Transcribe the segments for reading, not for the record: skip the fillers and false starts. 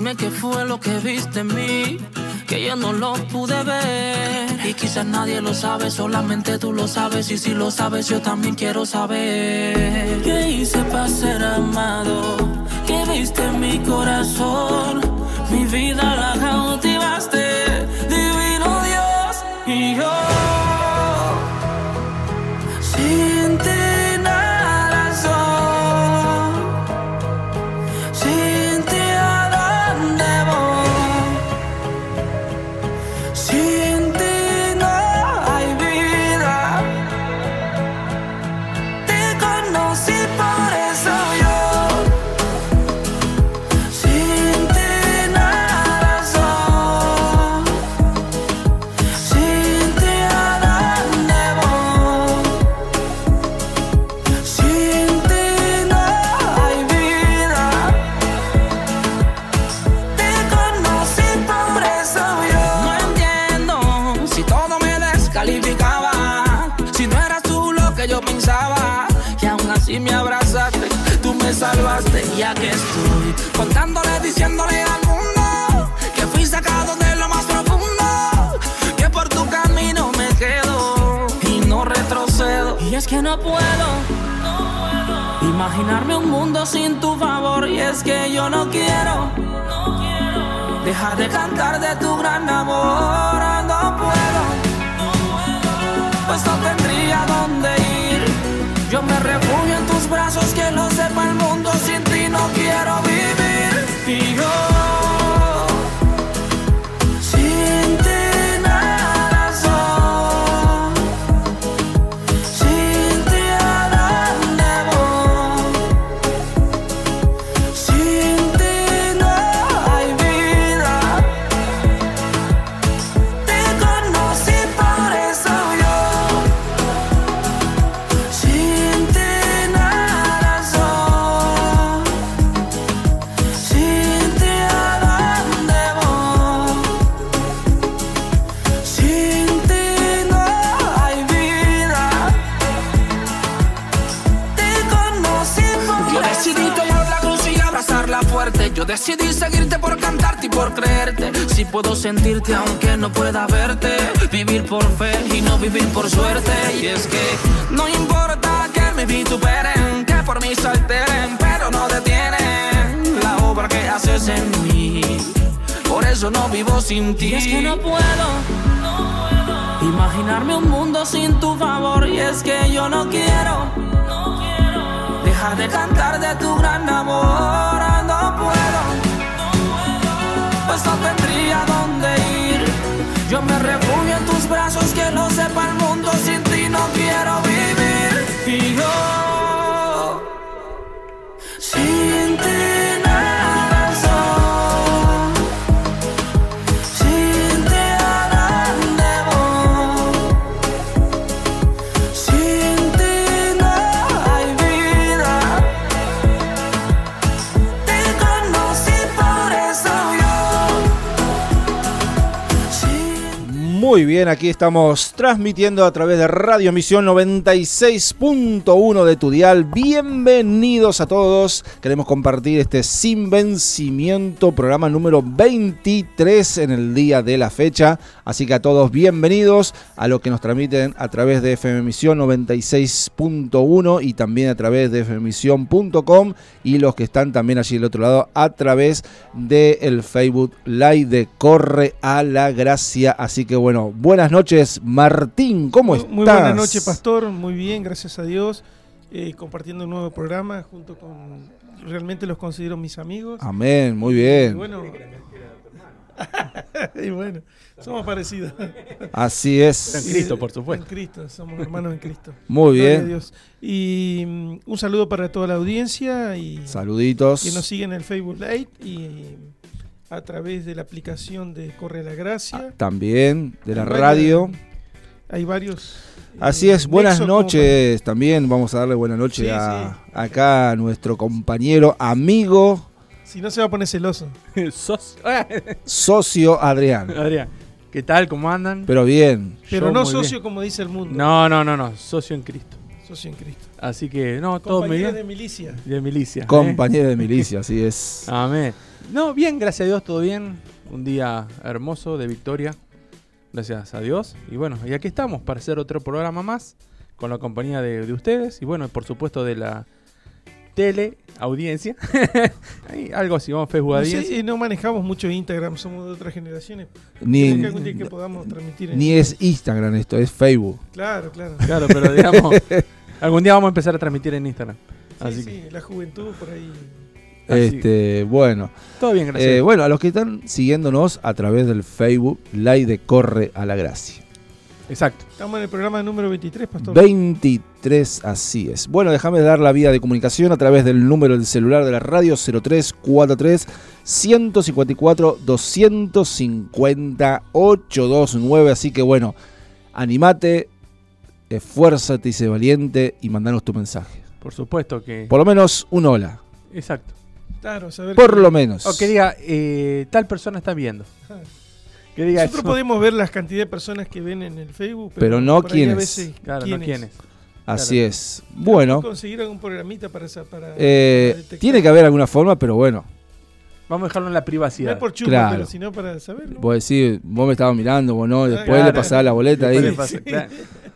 Dime qué fue lo que viste en mí, que yo no lo pude ver. Y quizás nadie lo sabe, solamente tú lo sabes. Y si lo sabes, yo también quiero saber. ¿Qué hice para ser amado? ¿Qué viste en mi corazón? Mi vida la cautivaste, divino Dios. Y yo sin ti nada soy, sin ti a dónde voy, sin ti no hay vida. Te conocí por eso yo, sin ti nada soy, sin ti a dónde voy, sin ti no hay vida. Te conocí por eso yo. No entiendo si todo me descalificaba, si no eras tú lo que yo pensaba, y aún así me abrazaste, tú me salvaste. Y aquí estoy contándole, diciéndole al mundo que fui sacado de lo más profundo, que por tu camino me quedo y no retrocedo. Y es que no puedo imaginarme un mundo sin tu favor. Y es que yo no quiero dejar de cantar de tu gran amor. No puedo, pues no tendría dónde ir. Yo me refugio en tus brazos, que lo sepa el mundo. Sin ti no quiero vivir. Y yo sin ti nada soy, sin ti a dónde voy, sin ti no hay vida. Te conocí por eso yo, sin ti nada soy, sin ti a dónde voy, sin ti no hay vida. Te conocí por yo decidí tomar la cruz y abrazarla fuerte. Yo decidí seguirte por cantarte y por creerte. Si puedo sentirte aunque no pueda verte, vivir por fe y no vivir por suerte. Y es que no importa que me vituperen, que por mí se alteren, pero no detienen la obra que haces en mí. Por eso no vivo sin ti. Y es que no puedo imaginarme un mundo sin tu favor. Y es que yo no quiero dejar de cantar de tu gran amor. No puedo, pues no tendría dónde ir. Yo me refugio en tus brazos, que lo sepa el mundo. Sin ti no quiero vivir. Y yo sin ti nada soy, sin ti a dónde voy, sin ti no hay vida. Te conocí por eso yo. Muy bien, aquí estamos transmitiendo a través de Radio Misión 96.1 de tu dial. Bienvenidos a todos. Queremos compartir este Sin Vencimiento, programa número 23 en el día de la fecha. Así que a todos bienvenidos a los que nos transmiten a través de FM Misión 96.1 y también a través de fmmission.com, y los que están también allí del otro lado a través del Facebook Live de Corre a la Gracia. Así que bueno, buenas noches, Martín, ¿cómo estás? Muy buenas noches, Pastor, muy bien, gracias a Dios, compartiendo un nuevo programa junto con, realmente los considero mis amigos. Amén, muy bien. Y bueno, somos parecidos. Así es. En Cristo, por supuesto. En Cristo, somos hermanos en Cristo. Muy Gloria bien. a Dios. Y un saludo para toda la audiencia y saluditos. Que nos siguen en el Facebook Live y a través de la aplicación de Corre a la Gracia. También de la radio. Hay varios. Así es, buenas noches también. Vamos a darle buenas noches acá a nuestro compañero, amigo. Si no se va a poner celoso. Socio Adrián. Adrián, ¿qué tal? ¿Cómo andan? Pero bien. Pero no socio bien, como dice el mundo. No, socio en Cristo. Socio en Cristo. Así que, no, todo muy bien. De milicia. De milicia. Compañero de milicia, así es. Amén. No, bien, gracias a Dios, todo bien. Un día hermoso de victoria, gracias a Dios. Y bueno, y aquí estamos para hacer otro programa más con la compañía de ustedes y bueno, por supuesto de la teleaudiencia. Algo así, vamos a Facebook audiencia. No manejamos mucho Instagram, somos de otras generaciones. Ni, algún día que podamos transmitir ni es Instagram esto, es Facebook. Claro. Claro, pero digamos, algún día vamos a empezar a transmitir en Instagram. Así Sí, la juventud por ahí. Bueno. Todo bien, gracias. Bueno, a los que están siguiéndonos a través del Facebook Live de Corre a la Gracia. Exacto. Estamos en el programa número 23, Pastor. 23, así es. Bueno, déjame dar la vía de comunicación a través del número del celular de la radio 0343 154 250 829. Así que bueno, animate, esfuérzate y sé valiente y mandanos tu mensaje. Por supuesto que... Por lo menos un hola. Exacto. Claro, saber Por lo menos. O que diga, tal persona está viendo. Que diga Nosotros eso. podemos ver las cantidad de personas que ven en el Facebook, Pero no por ahí quiénes. a veces, Claro, no quiénes. Así Claro. es. Bueno, conseguir algún programita para detectar. tiene que haber alguna forma, pero bueno. Vamos a dejarlo en la No privacidad. es por chumbo, Claro. pero sino para saberlo. Vos decís, vos me estabas mirando, vos no, y después Claro. le pasás la boleta Después ahí. le pasa, claro.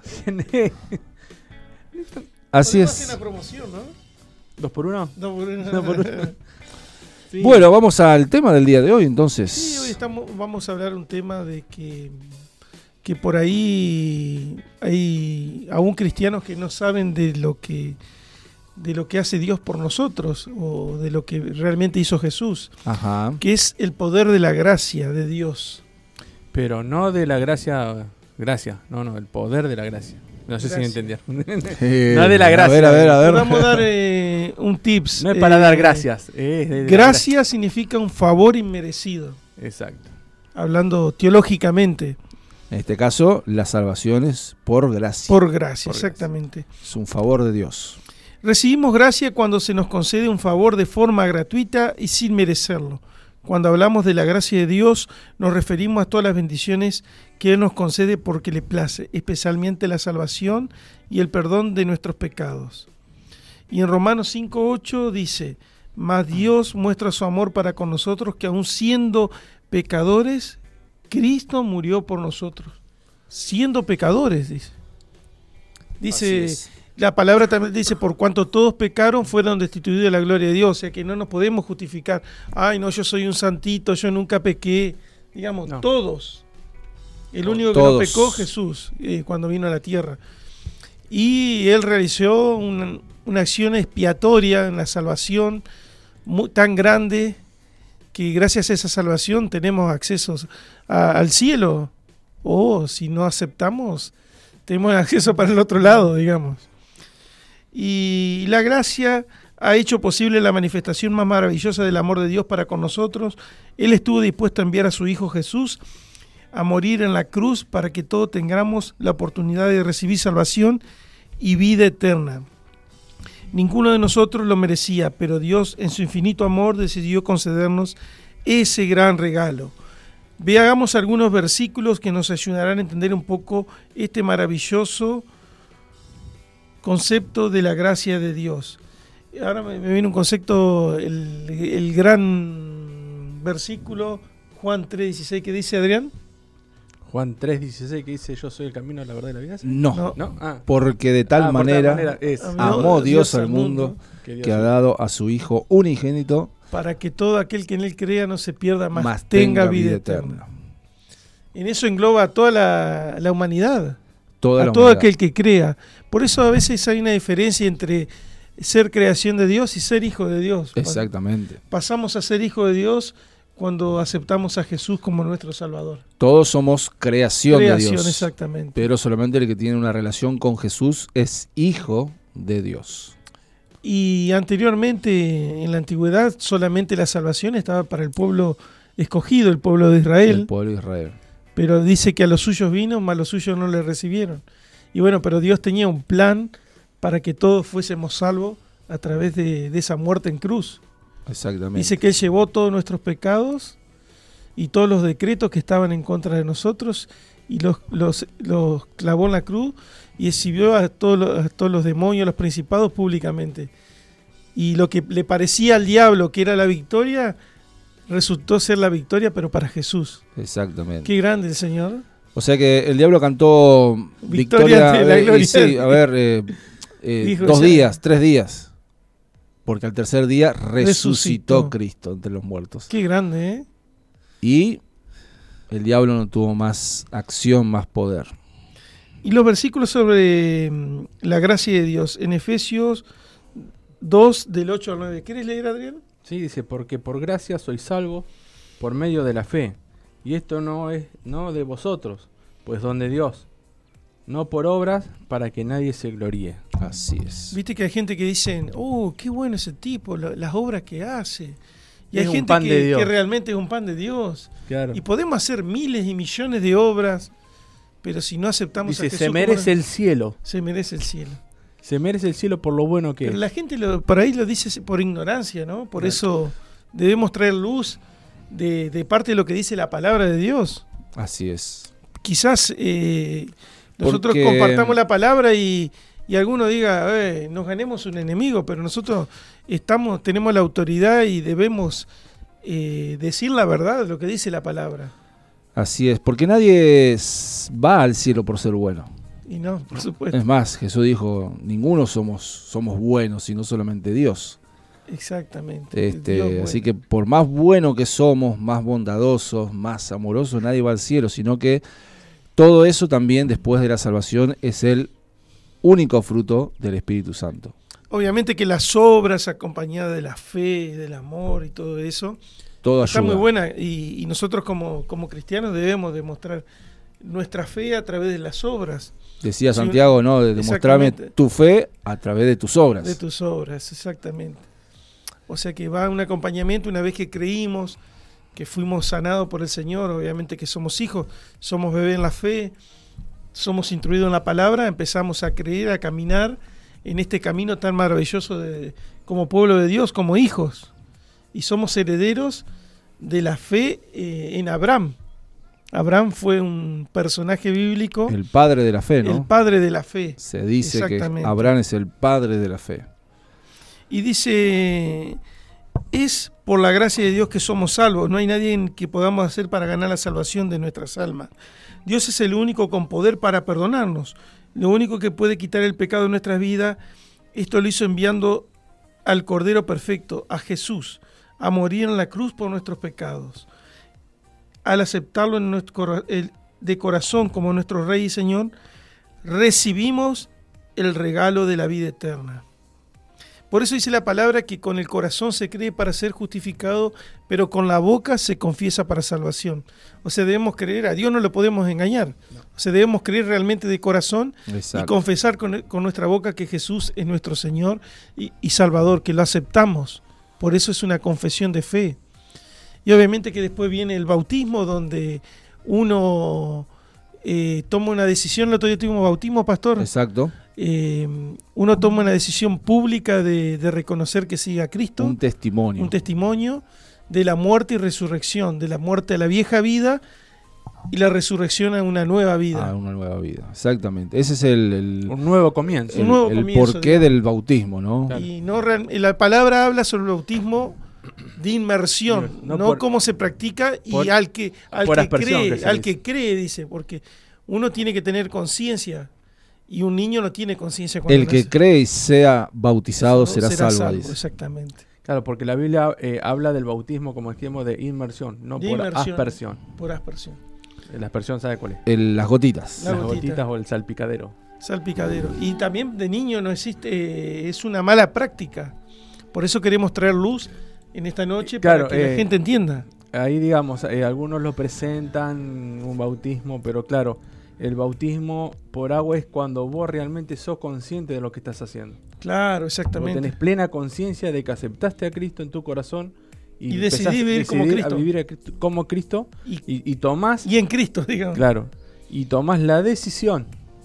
Así Podemos hacer es. una promoción, ¿no? ¿2 por 1? No, por una. No, por una. Sí. Bueno, vamos al tema del día de hoy, entonces. Sí, hoy vamos a hablar un tema de que por ahí hay aún cristianos que no saben de lo que hace Dios por nosotros o de lo que realmente hizo Jesús, Ajá. que es el poder de la gracia de Dios. Pero no de la gracia, no, el poder de la gracia. No sé si me entendieron. No de la gracia. A ver. Le vamos a dar un tips. No es para dar gracias. Es de la Gracia significa un favor inmerecido, Exacto. hablando teológicamente. En este caso, la salvación es por gracia. Por gracia, Por exactamente. Es un favor de Dios. Recibimos gracia cuando se nos concede un favor de forma gratuita y sin merecerlo. Cuando hablamos de la gracia de Dios, nos referimos a todas las bendiciones que Él nos concede porque le place, especialmente la salvación y el perdón de nuestros pecados. Y en Romanos 5:8 dice, mas Dios muestra su amor para con nosotros, que aun siendo pecadores, Cristo murió por nosotros. Siendo pecadores, dice. Dice... Así es. La palabra también dice, por cuanto todos pecaron, fueron destituidos de la gloria de Dios. O sea que no nos podemos justificar. Ay, no, yo soy un santito, yo nunca pequé. Digamos, No. todos. El No, único todos. que no pecó, Jesús, cuando vino a la tierra. Y Él realizó una acción expiatoria en la salvación tan grande que gracias a esa salvación tenemos acceso al cielo. O si no aceptamos, tenemos acceso para el otro lado, digamos. Y la gracia ha hecho posible la manifestación más maravillosa del amor de Dios para con nosotros. Él estuvo dispuesto a enviar a su Hijo Jesús a morir en la cruz para que todos tengamos la oportunidad de recibir salvación y vida eterna. Ninguno de nosotros lo merecía, pero Dios en su infinito amor decidió concedernos ese gran regalo. Veamos algunos versículos que nos ayudarán a entender un poco este maravilloso concepto de la gracia de Dios. Ahora me viene un concepto, el gran versículo, Juan 3:16, que dice, Adrián. Juan 3:16 que dice, yo soy el camino, la verdad y la vida. No, ¿No? Ah. porque de tal Por manera es amó Dios al mundo Dios que ha dado a su Hijo unigénito, Para que todo aquel que en él crea no se pierda, mas más tenga vida eterna. En eso engloba a toda la humanidad, toda a la todo humanidad. aquel que crea. Por eso a veces hay una diferencia entre ser creación de Dios y ser hijo de Dios. Exactamente. Pasamos a ser hijo de Dios cuando aceptamos a Jesús como nuestro Salvador. Todos somos creación de Dios. Exactamente. Pero solamente el que tiene una relación con Jesús es hijo de Dios. Y anteriormente, en la antigüedad, solamente la salvación estaba para el pueblo escogido, el pueblo de Israel. El pueblo de Israel. Pero dice que a los suyos vino, mas los suyos no le recibieron. Y bueno, pero Dios tenía un plan para que todos fuésemos salvos a través de esa muerte en cruz. Exactamente. Dice que Él llevó todos nuestros pecados y todos los decretos que estaban en contra de nosotros y los clavó en la cruz y exhibió a todos los demonios, a los principados públicamente. Y lo que le parecía al diablo que era la victoria, resultó ser la victoria, pero para Jesús. Exactamente. Qué grande el Señor. O sea que el diablo cantó Victoria ante la gloria. y sí, a ver, Dijo 2 ese- días, 3 días. Porque al tercer día resucitó Resucitó. Cristo entre los muertos. Qué grande, ¿eh? Y el diablo no tuvo más acción, más poder. Y los versículos sobre la gracia de Dios en Efesios 2, del 8 al 9. ¿Quieres leer, Adrián? Sí, dice, porque por gracia sois salvos por medio de la fe. Y esto no es de vosotros, pues don de Dios. No por obras, para que nadie se gloríe. Así es. Viste que hay gente que dicen, oh, qué bueno ese tipo, las obras que hace. Y Es hay un gente pan de Dios. que realmente es un pan de Dios. Claro. Y podemos hacer miles y millones de obras, pero si no aceptamos a Dice, Jesús, se merece el cielo. se merece el cielo. Se merece el cielo por lo bueno que Pero es. la gente por ahí lo dice por ignorancia, ¿no? Por eso debemos traer luz de parte de lo que dice la palabra de Dios. Así es. Quizás nosotros Porque- compartamos la palabra y alguno diga, nos ganemos un enemigo, pero nosotros tenemos la autoridad y debemos decir la verdad de lo que dice la palabra. Así es. Porque nadie va al cielo por ser bueno. Y no, por supuesto. Es más, Jesús dijo, ninguno somos buenos, sino solamente Dios. Exactamente. Dios bueno. Así que por más bueno que somos, más bondadosos, más amorosos, nadie va al cielo, sino que todo eso también después de la salvación es el único fruto del Espíritu Santo. Obviamente que las obras acompañadas de la fe, del amor y todo eso, Todo está ayuda. muy buena. Y nosotros como cristianos debemos demostrar nuestra fe a través de las obras. Decía Sí, Santiago, ¿no? Demostrarme exactamente. tu fe a través de tus obras. De tus obras, exactamente. O sea que va un acompañamiento una vez que creímos, que fuimos sanados por el Señor, obviamente que somos hijos, somos bebés en la fe, somos instruidos en la palabra, empezamos a creer, a caminar en este camino tan maravilloso como pueblo de Dios, como hijos. Y somos herederos de la fe en Abraham. Abraham fue un personaje bíblico, El padre de la fe, ¿no? el padre de la fe. Se dice que Exactamente. Abraham es el padre de la fe. Y dice, es por la gracia de Dios que somos salvos. No hay nadie en que podamos hacer para ganar la salvación de nuestras almas. Dios es el único con poder para perdonarnos. Lo único que puede quitar el pecado de nuestras vidas, esto lo hizo enviando al Cordero Perfecto, a Jesús, a morir en la cruz por nuestros pecados. Al aceptarlo de corazón como nuestro Rey y Señor, recibimos el regalo de la vida eterna. Por eso dice la palabra que con el corazón se cree para ser justificado, pero con la boca se confiesa para salvación. O sea, debemos creer, a Dios no lo podemos engañar. O sea, debemos creer realmente de corazón y Exacto. confesar con nuestra boca que Jesús es nuestro Señor y Salvador, que lo aceptamos. Por eso es una confesión de fe. Y obviamente que después viene el bautismo, donde uno toma una decisión. El otro día tuvimos bautismo, pastor. Exacto. Uno toma una decisión pública de reconocer que sigue a Cristo, Un testimonio. un testimonio de la muerte y resurrección, de la muerte a la vieja vida y la resurrección a una nueva vida. a una nueva vida. Exactamente. Ese es el Un nuevo comienzo. Un nuevo el comienzo, porqué digamos. del bautismo, ¿no? Claro. Y no la palabra habla sobre el bautismo de inmersión, No no por- cómo se practica y por- al que por aspersión, que cree, se al dice. que cree, dice, porque uno tiene que tener conciencia y un niño no tiene conciencia cuando El que nace. cree y sea bautizado No, será salvo, dice. Exactamente. Claro, porque la Biblia habla del bautismo, como dijimos, de inmersión, no De por inmersión. aspersión. Por aspersión. La aspersión, ¿sabe cuál es? Las gotitas. La Las gotita. gotitas o el salpicadero. Salpicadero. Y también de niño no existe, es una mala práctica. Por eso queremos traer luz en esta noche Claro, para que la gente entienda. Ahí, digamos, algunos lo presentan un bautismo, pero claro, el bautismo por agua es cuando vos realmente sos consciente de lo que estás haciendo. Claro, Vos exactamente. tenés plena conciencia de que aceptaste a Cristo en tu corazón Y empezás decidí vivir como Cristo. a vivir como Cristo y tomás, Y en Cristo, digamos. claro, y tomás la decisión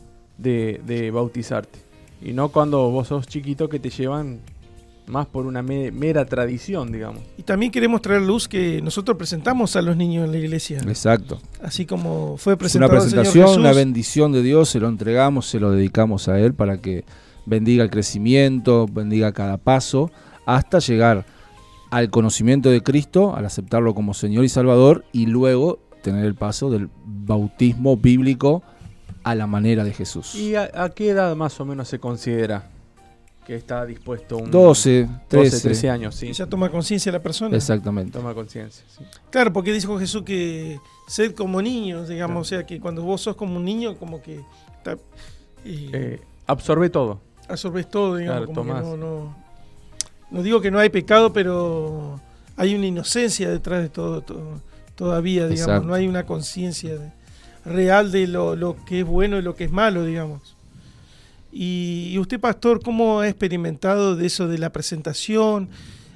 de bautizarte. Y no cuando vos sos chiquito que te llevan más por una mera tradición, digamos. Y también queremos traer luz que nosotros presentamos a los niños en la iglesia. Exacto. Así como fue Es una presentado el Señor presentación, Jesús. una bendición de Dios, se lo entregamos, se lo dedicamos a Él para que bendiga el crecimiento, bendiga cada paso, hasta llegar al conocimiento de Cristo, al aceptarlo como Señor y Salvador, y luego tener el paso del bautismo bíblico a la manera de Jesús. ¿Y a qué edad más o menos se considera que está dispuesto un 12, 13 años? Sí. Ya toma conciencia la persona. Exactamente. Toma conciencia. Sí. Claro, porque dijo Jesús que sed como niños, digamos, claro. O sea, que cuando vos sos como un niño, como que absorbe todo. Absorbes todo, digamos, claro, como que no digo que no hay pecado, pero hay una inocencia detrás de todo todavía, digamos. Exacto. No hay una conciencia real de lo que es bueno y lo que es malo, digamos. Y usted, pastor, ¿cómo ha experimentado de eso de la presentación?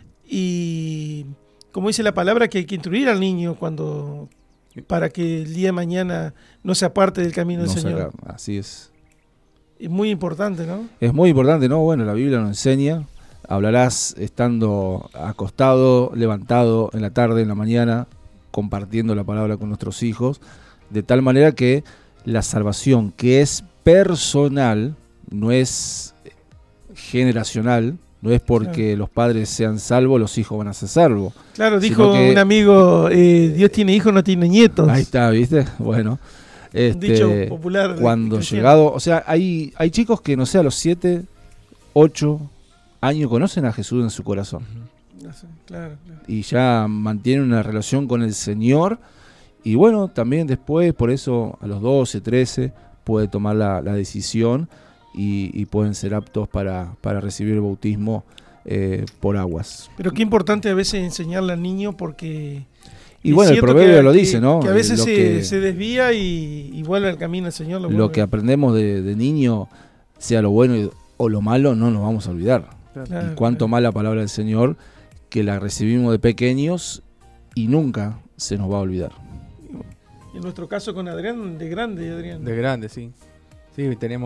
Y como dice la palabra, que hay que instruir al niño para que el día de mañana no se aparte del camino del Señor. Así es. Es muy importante, ¿no? Es muy importante, ¿no? Bueno, la Biblia nos enseña. Hablarás estando acostado, levantado, en la tarde, en la mañana, compartiendo la palabra con nuestros hijos, de tal manera que la salvación, que es personal, no es generacional, no es porque claro. Los padres sean salvos, los hijos van a ser salvos. Claro, dijo un amigo, Dios tiene hijos, no tiene nietos. Ahí está, ¿viste? Bueno. Un dicho popular. Cuando llegado, o sea, hay chicos que, no sé, a los 7, 8 años conocen a Jesús en su corazón. Claro. Y ya mantienen una relación con el Señor. Y bueno, también después, por eso a los 12, 13, puede tomar la decisión y pueden ser aptos para recibir el bautismo por aguas. Pero qué importante a veces enseñarle al niño porque... Y bueno, el proverbio lo dice, ¿no? Que a veces se desvía y vuelve al camino del Señor. Lo que aprendemos de niño, sea lo bueno o lo malo, no nos vamos a olvidar. Claro, y cuánto más la palabra del Señor, que la recibimos de pequeños y nunca se nos va a olvidar. En nuestro caso con Adrián, de grande, Adrián. De grande, sí. Sí,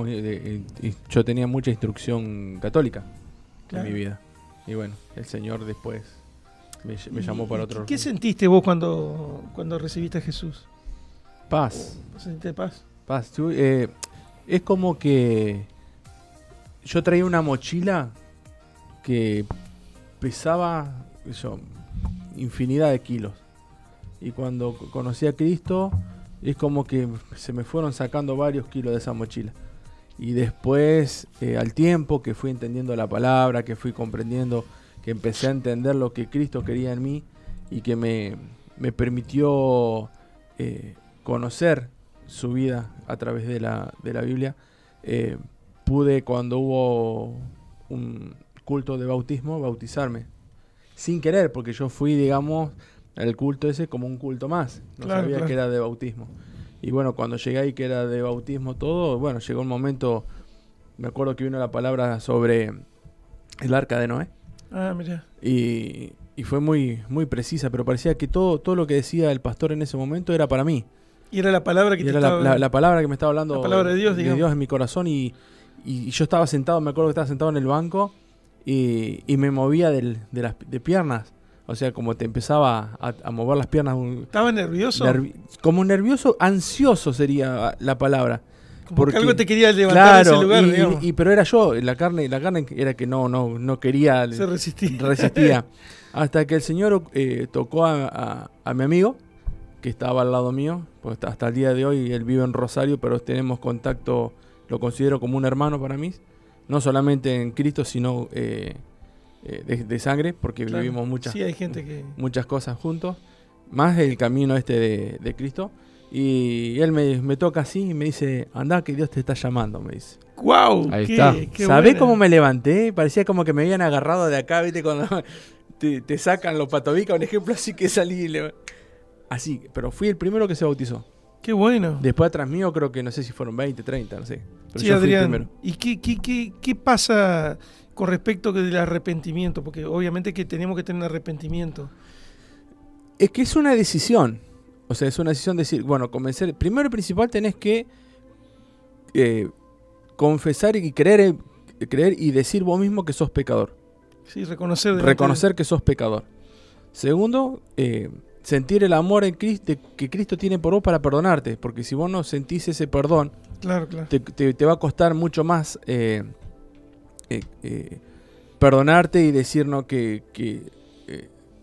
yo tenía mucha instrucción católica en mi vida. Y bueno, el Señor después me llamó para otro. ¿Qué sentiste vos cuando recibiste a Jesús? Paz. ¿Sentiste paz? Paz. Es como que yo traía una mochila que pesaba infinidad de kilos. Y cuando conocí a Cristo, es como que se me fueron sacando varios kilos de esa mochila. Y después, al tiempo que fui entendiendo la palabra, que fui comprendiendo, que empecé a entender lo que Cristo quería en mí y que me permitió conocer su vida a través de la Biblia, pude, cuando hubo un culto de bautismo, bautizarme. Sin querer, porque yo fui, digamos, al culto ese como un culto más. No sabía que era de bautismo. Y bueno, cuando llegué ahí que era de bautismo todo, bueno, llegó un momento, me acuerdo que vino la palabra sobre el arca de Noé. Ah, mira. Y fue muy, muy precisa, pero parecía que todo lo que decía el pastor en ese momento era para mí. Y era la palabra que y era la palabra que me estaba hablando. La palabra de Dios, digamos. De Dios en mi corazón. Y yo estaba sentado, me acuerdo que estaba sentado en el banco y me movía de piernas. O sea, como te empezaba a mover las piernas. ¿Estaba nervioso? Como nervioso, ansioso sería la palabra. Como porque algo te quería levantar de ese lugar, digamos. Pero era yo, la carne era que no quería. Se resistía. Hasta que el Señor tocó a mi amigo, que estaba al lado mío, pues hasta el día de hoy él vive en Rosario, pero tenemos contacto, lo considero como un hermano para mí, no solamente en Cristo, sino de sangre, porque vivimos muchas cosas juntos, más el camino de Cristo. Y él me toca así y me dice, andá que Dios te está llamando, me dice. ¡Guau! Ahí está. ¿Sabés cómo me levanté? Parecía como que me habían agarrado de acá, ¿viste? Cuando te sacan los patobicas, un ejemplo, así que salí. Así, pero fui el primero que se bautizó. ¡Qué bueno! Después atrás mío creo que no sé si fueron 20, 30, no sé. Pero sí, yo Adrián, fui el primero. ¿Y qué pasa con respecto del arrepentimiento? Porque obviamente que tenemos que tener arrepentimiento. Es que es una decisión. O sea, es una decisión de decir, bueno, convencer. Primero y principal tenés que confesar y creer y decir vos mismo que sos pecador. Sí, reconocer que sos pecador. Segundo, sentir el amor en Cristo, que Cristo tiene por vos para perdonarte. Porque si vos no sentís ese perdón, claro. Te va a costar mucho más perdonarte y decir no que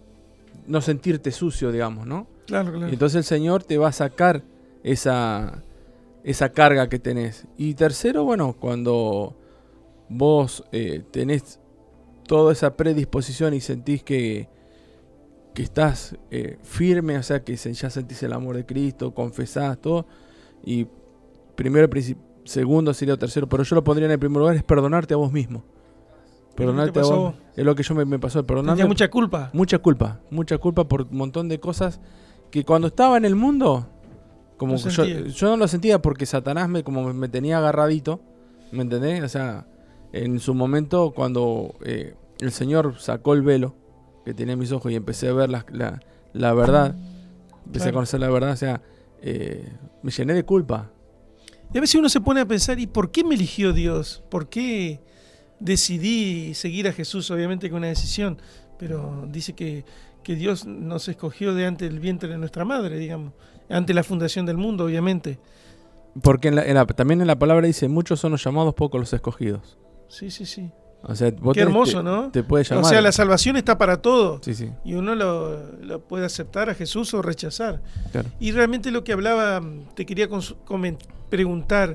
no sentirte sucio, digamos, ¿no? Claro, claro. Y entonces el Señor te va a sacar esa carga que tenés. Y tercero, bueno, cuando vos tenés toda esa predisposición y sentís que estás firme, o sea, que ya sentís el amor de Cristo, confesás todo, y primero, segundo sería tercero, pero yo lo pondría en el primer lugar, es perdonarte a vos mismo. Perdonarte a vos. Es lo que yo me pasó, perdonarme. Tenía mucha culpa. Mucha culpa por un montón de cosas que cuando estaba en el mundo, como yo no lo sentía porque Satanás como me tenía agarradito, ¿me entendés? O sea, en su momento cuando el Señor sacó el velo que tenía en mis ojos y empecé a ver la verdad, empecé a conocer la verdad, o sea, me llené de culpa. Y a veces uno se pone a pensar, ¿y por qué me eligió Dios? ¿Por qué decidí seguir a Jesús? Obviamente con una decisión, pero dice que Dios nos escogió de antes del vientre de nuestra madre, digamos, ante la fundación del mundo, obviamente. Porque también en la palabra dice, muchos son los llamados, pocos los escogidos. Sí. O sea, vos qué hermoso, ¿no? Te puede llamar. O sea, la salvación está para todo. Sí. Y uno lo puede aceptar a Jesús o rechazar. Claro. Y realmente lo que hablaba, te quería preguntar,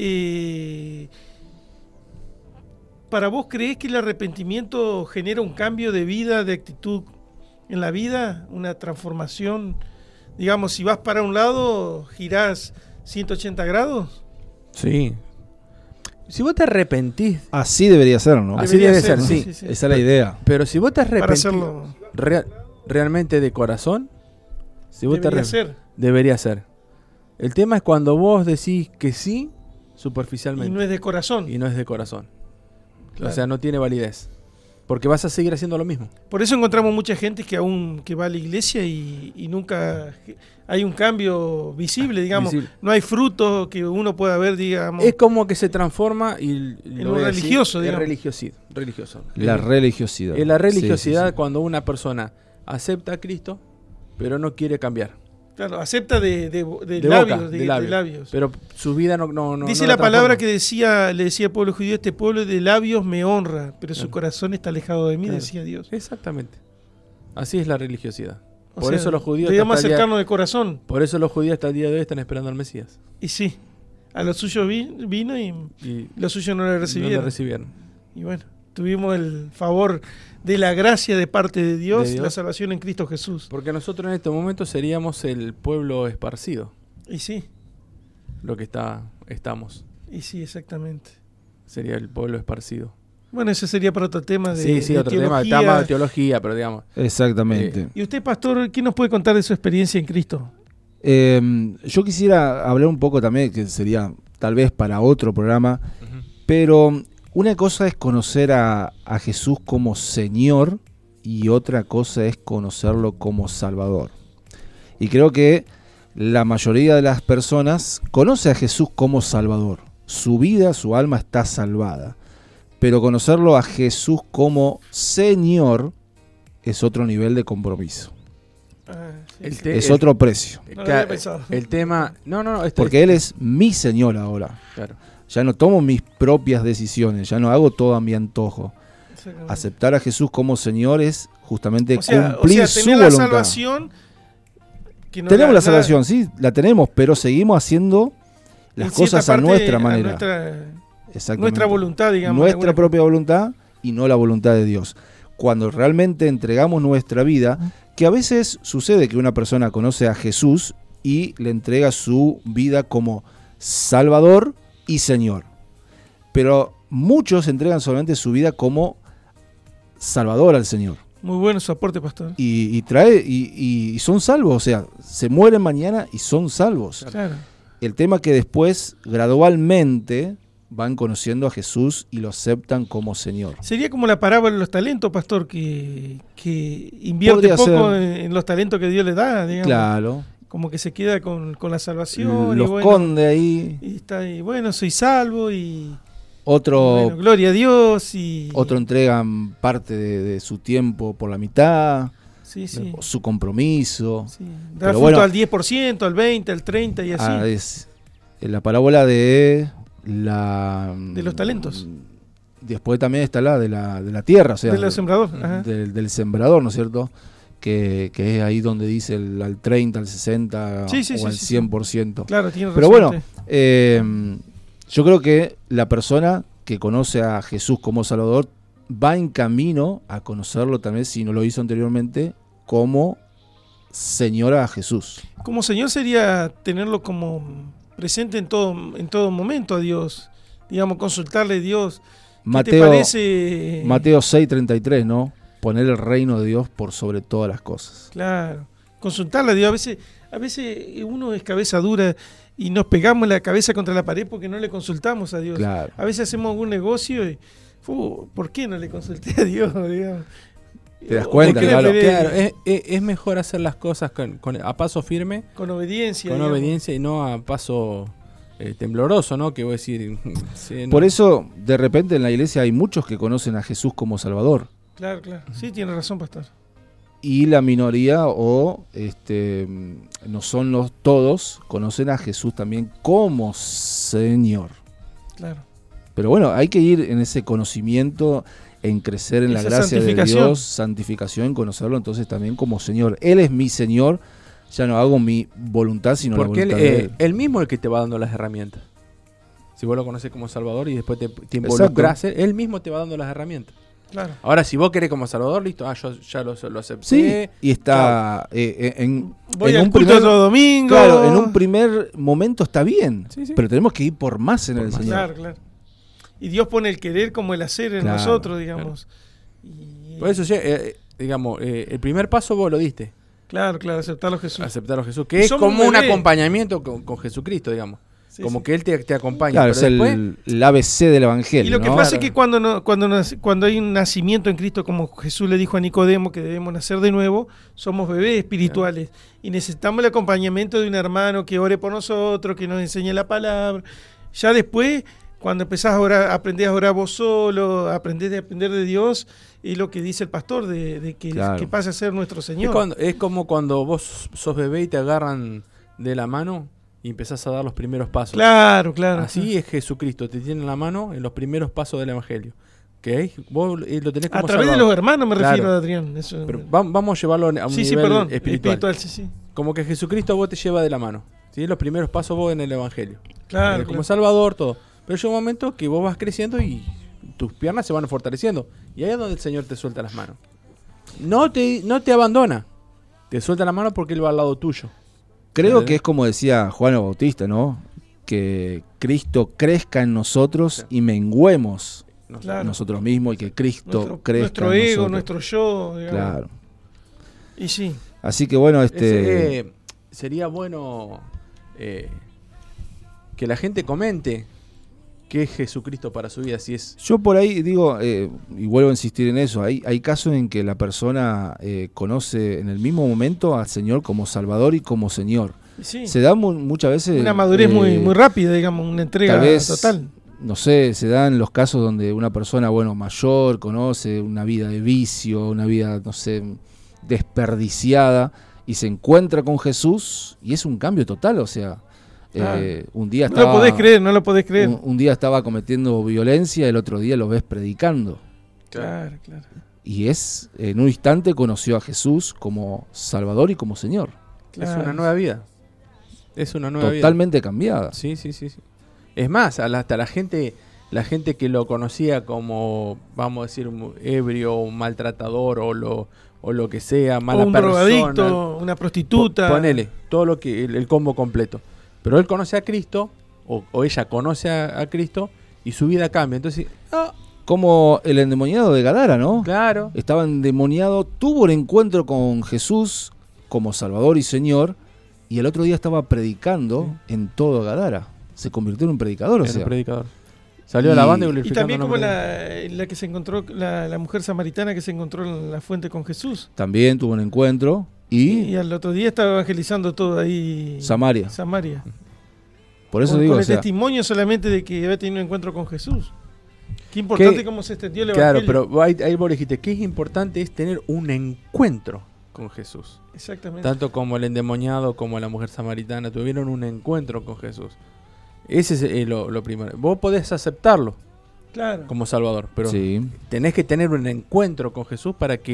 ¿para vos creés que el arrepentimiento genera un cambio de vida, de actitud en la vida? ¿Una transformación? Digamos, si vas para un lado, girás 180 grados. Sí. Si vos te arrepentís... Así debería ser, ¿no? Así debe ser, ¿no? sí. Esa es la idea. Pero si vos te arrepentís Para hacerlo... realmente de corazón, si vos debería ser. El tema es cuando vos decís que sí, superficialmente. Y no es de corazón. Y no es de corazón. Claro. O sea, no tiene validez. Porque vas a seguir haciendo lo mismo. Por eso encontramos mucha gente que va a la iglesia y nunca hay un cambio visible, digamos. No hay fruto que uno pueda ver, digamos. Es como que se transforma y en lo religioso, digamos. Es religioso. La religiosidad. Es la religiosidad Sí. cuando una persona acepta a Cristo, pero no quiere cambiar. Claro, acepta de labios. Pero su vida no dice no la palabra transforma. que le decía al pueblo judío, este pueblo de labios me honra, pero su corazón está alejado de mí, decía Dios. Exactamente. Así es la religiosidad. Por eso los judíos debíamos acercarnos de corazón. Por eso los judíos hasta el día de hoy están esperando al Mesías. Y sí, a los suyos vino y los suyos no le recibieron. Y bueno, tuvimos el favor de la gracia de parte de Dios, la salvación en Cristo Jesús. Porque nosotros en este momento seríamos el pueblo esparcido. Y sí. Lo que estamos. Y sí, exactamente. Sería el pueblo esparcido. Bueno, ese sería para otro tema de otro teología. tema de teología, pero digamos. Exactamente. ¿Y usted, pastor, qué nos puede contar de su experiencia en Cristo? Yo quisiera hablar un poco también, que sería tal vez para otro programa, pero una cosa es conocer a Jesús como Señor y otra cosa es conocerlo como Salvador. Y creo que la mayoría de las personas conoce a Jesús como Salvador. Su vida, su alma está salvada. Pero conocerlo a Jesús como Señor es otro nivel de compromiso. Es otro precio. No lo había pensado. El tema... Porque Él es mi Señor ahora. Claro. Ya no tomo mis propias decisiones, ya no hago todo a mi antojo. Aceptar a Jesús como Señor es justamente cumplir su voluntad. La salvación, que no tenemos la salvación, sí, la tenemos, pero seguimos haciendo las cosas a nuestra manera. Nuestra voluntad, digamos. Nuestra propia voluntad y no la voluntad de Dios. Cuando realmente entregamos nuestra vida, que a veces sucede que una persona conoce a Jesús y le entrega su vida como Salvador y Señor. Pero muchos entregan solamente su vida como Salvador al Señor. Muy bueno su aporte, pastor. Y son salvos, o sea, se mueren mañana y son salvos. Claro. El tema que después, gradualmente, van conociendo a Jesús y lo aceptan como Señor. Sería como la parábola de los talentos, pastor, que invierte poco en los talentos que Dios le da, digamos. Claro. Como que se queda con la salvación. Los esconde ahí. Y está ahí, bueno, soy salvo y... Otro, gloria a Dios y... Otro entregan parte de su tiempo por la mitad. Sí. Su compromiso. Sí. Da fruto al 10%, al 20%, al 30% y así. Es la parábola de los talentos. Después también está la de la tierra, o sea, del sembrador. Del sembrador, ¿no es cierto? que es ahí donde dice al 30, al 60 Sí, sí, o sí, al sí, 100%. Claro, tiene razón. Pero bueno, usted. yo creo que la persona que conoce a Jesús como Salvador va en camino a conocerlo también, si no lo hizo anteriormente, como Señor a Jesús. Como Señor sería tenerlo como presente en todo momento a Dios. Digamos, consultarle a Dios. ¿Qué te parece? Mateo 6:33, ¿no? Poner el reino de Dios por sobre todas las cosas. Claro, consultarle a Dios. A veces uno es cabeza dura y nos pegamos la cabeza contra la pared porque no le consultamos a Dios. Claro. A veces hacemos algún negocio y, ¿por qué no le consulté a Dios? Digamos? Te das cuenta, Claro, claro. es mejor hacer las cosas a paso firme, Con obediencia. con digamos. obediencia y no a paso tembloroso, ¿no? Que voy a decir. Sí, no. Por eso, de repente en la iglesia hay muchos que conocen a Jesús como Salvador. Claro. Sí, tiene razón, pastor. Y la minoría, no son todos, conocen a Jesús también como Señor. Claro. Pero bueno, hay que ir en ese conocimiento, en crecer en la Esa gracia de santificación. Dios, santificación, conocerlo entonces también como Señor. Él es mi Señor, ya no hago mi voluntad, sino Porque la voluntad de Él. él mismo es el que te va dando las herramientas. Si vos lo conoces como Salvador y después te involucras, él mismo te va dando las herramientas. Claro. Ahora, si vos querés como Salvador, listo, yo ya lo acepté. Sí, y está Voy en al un culto primer todo domingo. Claro, en un primer momento está bien, Sí. pero tenemos que ir por más en el Señor. Claro. Y Dios pone el querer como el hacer en Claro, nosotros, digamos. Y- Por eso, digamos, el primer paso vos lo diste, Claro, aceptarlo a Jesús. aceptar a Jesús, Y que es somos como un un bebé. acompañamiento con Jesucristo, digamos. Sí, Como sí. que Él te acompaña. Claro, pero es después, el ABC del Evangelio. Y lo que ¿no? pasa es que cuando hay un nacimiento en Cristo, como Jesús le dijo a Nicodemo que debemos nacer de nuevo, somos bebés espirituales y necesitamos el acompañamiento de un hermano que ore por nosotros, que nos enseñe la palabra. Ya después, cuando empezás a orar, aprendés a orar vos solo, aprendés a depender de Dios, y lo que dice el pastor de que, Claro. que pase a ser nuestro Señor. es como cuando vos sos bebé y te agarran de la mano y empezás a dar los primeros pasos. Claro. Así es Jesucristo, te tiene en la mano en los primeros pasos del Evangelio. ¿Ok? Vos lo tenés como A través de Salvador. los hermanos me Claro. refiero, Adrián. Eso, Pero vamos a llevarlo a un sí, nivel perdón, espiritual. sí. Como que Jesucristo vos te lleva de la mano. ¿Sí? Los primeros pasos vos en el Evangelio. Claro, Como claro. Salvador, todo. Pero llega un momento que vos vas creciendo y tus piernas se van fortaleciendo. Y ahí es donde el Señor te suelta las manos. No te abandona. Te suelta la mano porque Él va al lado tuyo. Creo que es como decía Juan el Bautista, ¿no? Que Cristo crezca en nosotros y menguemos No sé. Claro. nosotros mismos y que Cristo crezca nuestro en ego, nosotros. nuestro yo. Digamos. Claro. Y sí. Así que bueno, Sería bueno que la gente comente qué es Jesucristo para su vida. Si es yo por ahí digo, y vuelvo a insistir en eso, hay casos en que la persona conoce en el mismo momento al Señor como Salvador y como Señor. Y sí. Se da muchas veces... Una madurez muy rápida, digamos, una entrega tal vez, total. no sé, se dan los casos donde una persona, mayor, conoce una vida de vicio, una vida, no sé, desperdiciada, y se encuentra con Jesús, y es un cambio total, o sea, un día No estaba... lo podés creer. Un día estaba cometiendo violencia, el otro día lo ves predicando. Claro. Y en un instante conoció a Jesús como Salvador y como Señor. Es una nueva vida. Es una nueva vida. Totalmente cambiada. Sí. Es más, hasta la gente que lo conocía como, vamos a decir, un ebrio, un maltratador o lo que sea, mala O un persona. drogadicto, una prostituta. Ponele, todo lo que el combo completo. Pero él conoce a Cristo, o ella conoce a Cristo, y su vida cambia. Entonces, Como el endemoniado de Gadara, ¿no? Claro. Estaba endemoniado, tuvo un encuentro con Jesús como Salvador y Señor, y el otro día estaba predicando en todo Gadara. Se convirtió en un predicador, o era sea. un predicador. Salió a la banda y Y glorificando también el como nombre de la que se encontró, la mujer samaritana que se encontró en la fuente con Jesús. También tuvo un encuentro Y y al otro día estaba evangelizando todo ahí. Samaria. Por eso con, digo, con o el sea, testimonio solamente de que había tenido un encuentro con Jesús. Qué importante cómo se extendió el Claro, evangelio. pero ahí vos dijiste que es importante es tener un encuentro con Jesús. Exactamente. Tanto como el endemoniado como la mujer samaritana tuvieron un encuentro con Jesús. Ese es lo primero. Vos podés aceptarlo Claro. como Salvador, pero sí. tenés que tener un encuentro con Jesús para que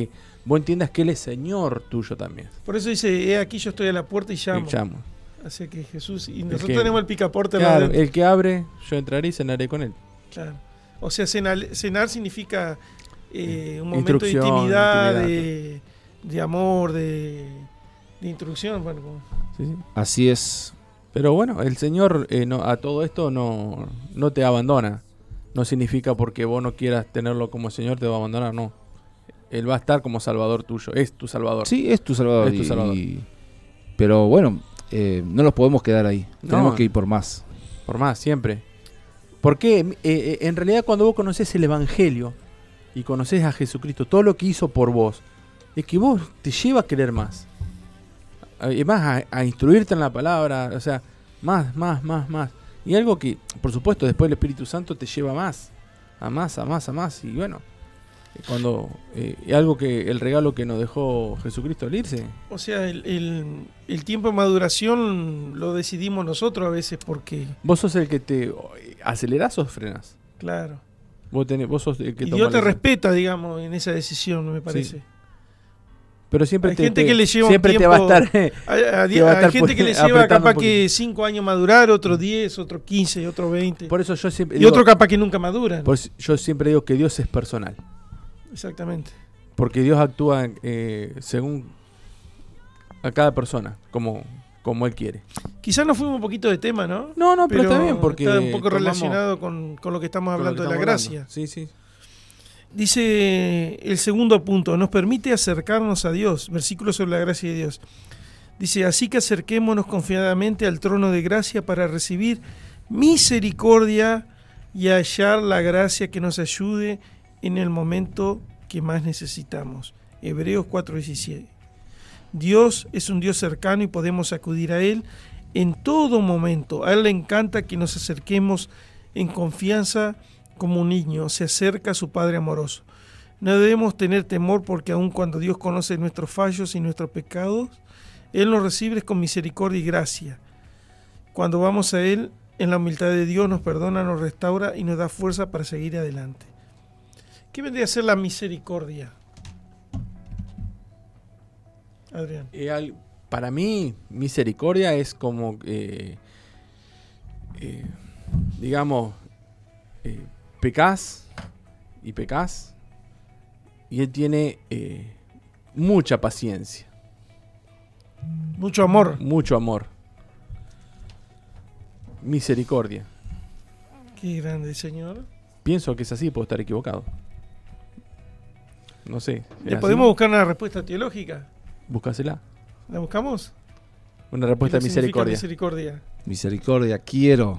vos entiendas que Él es Señor tuyo también. Por eso dice, aquí yo estoy a la puerta y llamo. Llamo. Así que Jesús, y nosotros que, tenemos el picaporte. Claro, el que abre, yo entraré y cenaré con Él. Claro. O sea, cenar significa un momento de intimidad, de amor, de instrucción. Bueno, sí. Así es. Pero bueno, el Señor a todo esto no te abandona. No significa porque vos no quieras tenerlo como Señor te va a abandonar, no. Él va a estar como Salvador tuyo, es tu Salvador. Sí, es tu Salvador. Es tu Salvador. Pero bueno, no nos podemos quedar ahí. Tenemos que ir por más. Por más, siempre. Porque en realidad cuando vos conocés el Evangelio y conocés a Jesucristo, todo lo que hizo por vos, es que vos te lleva a querer más. Y más a instruirte en la palabra, o sea, más. Y algo que, por supuesto, después el Espíritu Santo te lleva a más. Y bueno, cuando algo que el regalo que nos dejó Jesucristo al irse. O sea, el tiempo de maduración lo decidimos nosotros a veces porque... Vos sos el que te acelerás o frenás. Claro. Vos sos el que y Dios te respeta, digamos, en esa decisión, me parece. Sí. Pero siempre hay gente que le lleva siempre un tiempo, te va a estar hay gente que le lleva capaz que 5 años madurar, otro 10, otro 15, otro 20. Por eso yo siempre y otro capaz que nunca madura. Por eso yo siempre digo que Dios es personal. Exactamente. Porque Dios actúa según a cada persona, como Él quiere. Quizás nos fuimos un poquito de tema, ¿no? No, pero está bien, porque está un poco relacionado con lo que estamos hablando de la gracia. Sí. Dice el segundo punto, nos permite acercarnos a Dios, versículo sobre la gracia de Dios. Dice, así que acerquémonos confiadamente al trono de gracia para recibir misericordia y hallar la gracia que nos ayude en el momento que más necesitamos. Hebreos 4:17. Dios es un Dios cercano y podemos acudir a Él en todo momento. A Él le encanta que nos acerquemos en confianza como un niño se acerca a su Padre amoroso. No debemos tener temor porque aun cuando Dios conoce nuestros fallos y nuestros pecados, Él nos recibe con misericordia y gracia. Cuando vamos a Él, en la humildad de Dios nos perdona, nos restaura y nos da fuerza para seguir adelante. ¿Qué vendría a ser la misericordia? Adrián. Para mí, misericordia es como, digamos, pecás, y Él tiene mucha paciencia. Mucho amor. Mucho amor. Misericordia. Qué grande, Señor. Pienso que es así, puedo estar equivocado. No sé. ¿Le podemos buscar una respuesta teológica? Búscasela. ¿La buscamos? Una respuesta de misericordia. Misericordia, quiero.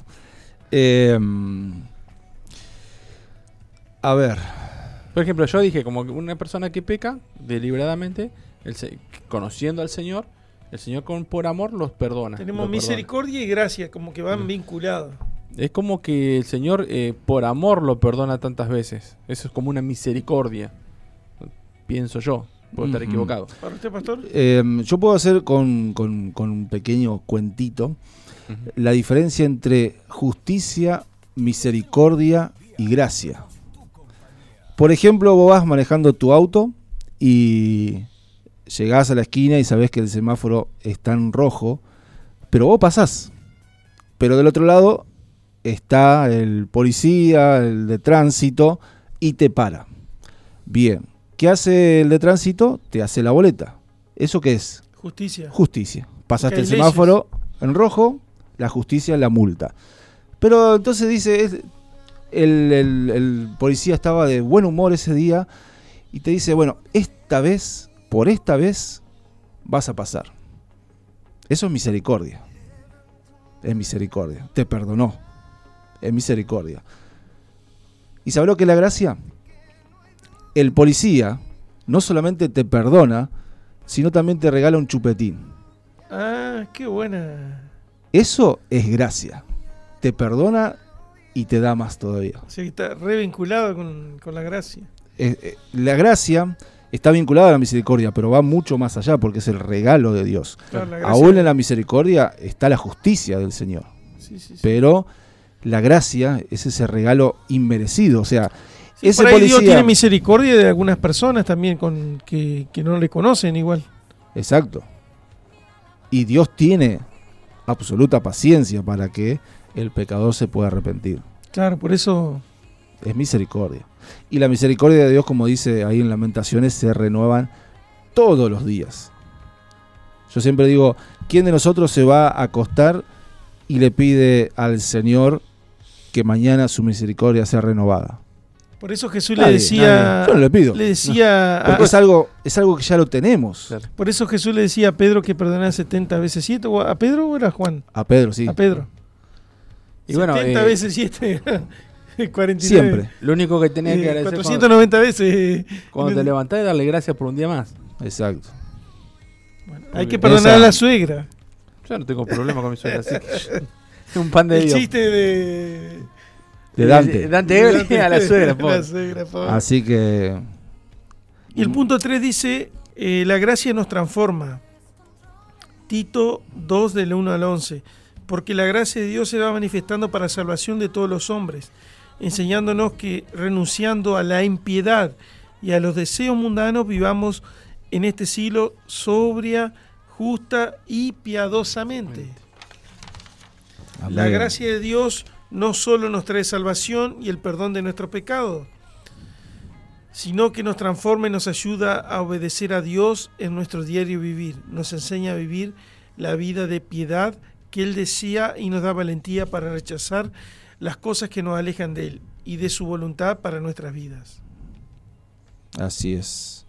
A ver. Por ejemplo, yo dije como que una persona que peca deliberadamente, conociendo al Señor, el Señor por amor los perdona. Tenemos misericordia y gracia, como que van vinculados. Es como que el Señor por amor lo perdona tantas veces. Eso es como una misericordia. Pienso yo. Puedo estar equivocado. ¿Para usted, pastor? Yo puedo hacer con un pequeño cuentito la diferencia entre justicia, misericordia y gracia. Por ejemplo, vos vas manejando tu auto y llegás a la esquina y sabés que el semáforo está en rojo, pero vos pasás. Pero del otro lado está el policía, el de tránsito, y te para. Bien, ¿qué hace el de tránsito? Te hace la boleta. ¿Eso qué es? Justicia. Justicia. Pasaste el semáforo en rojo, la justicia la multa. Pero entonces dice, el policía estaba de buen humor ese día y te dice, bueno, por esta vez vas a pasar. Eso es misericordia. Es misericordia. Te perdonó. Es misericordia. ¿Y sabés lo que es la gracia? El policía no solamente te perdona, sino también te regala un chupetín. Ah, qué buena. Eso es gracia. Te perdona y te da más todavía. O sea, está re vinculado con la gracia. La gracia está vinculada a la misericordia, pero va mucho más allá porque es el regalo de Dios. Claro, aún en la misericordia está la justicia del Señor. Sí. Pero la gracia es ese regalo inmerecido. O sea, Sí, ese por ahí Dios policía... tiene misericordia de algunas personas también con que no le conocen igual. Exacto. Y Dios tiene absoluta paciencia para que el pecador se pueda arrepentir. Claro, por eso... Es misericordia. Y la misericordia de Dios, como dice ahí en Lamentaciones, se renuevan todos los días. Yo siempre digo, ¿quién de nosotros se va a acostar y le pide al Señor que mañana su misericordia sea renovada? Por eso Jesús Nadie, le decía... nadie. Yo no le pido. Le decía... Porque es algo que ya lo tenemos. Claro. Por eso Jesús le decía a Pedro que perdonara 70 veces 7. ¿O a Pedro o era Juan? A Pedro, sí. A Pedro. Y bueno, 70 veces 7. 49. Siempre. Lo único que tenía que agradecer 490 veces. cuando te levantás es darle gracias por un día más. Exacto. Bueno, hay que perdonar a la suegra. Yo no tengo problema con mi suegra, así que un pan de El Dios. chiste de De Dante. Evelyn a la suegra, La suegra, pobre. Así que... Y el punto 3 dice, la gracia nos transforma. Tito 2 del 1 al 11. Porque la gracia de Dios se va manifestando para salvación de todos los hombres, enseñándonos que renunciando a la impiedad y a los deseos mundanos vivamos en este siglo sobria, justa y piadosamente. La Amén. gracia de Dios no solo nos trae salvación y el perdón de nuestros pecados, sino que nos transforma y nos ayuda a obedecer a Dios en nuestro diario vivir. Nos enseña a vivir la vida de piedad que Él desea y nos da valentía para rechazar las cosas que nos alejan de Él y de su voluntad para nuestras vidas. Así es.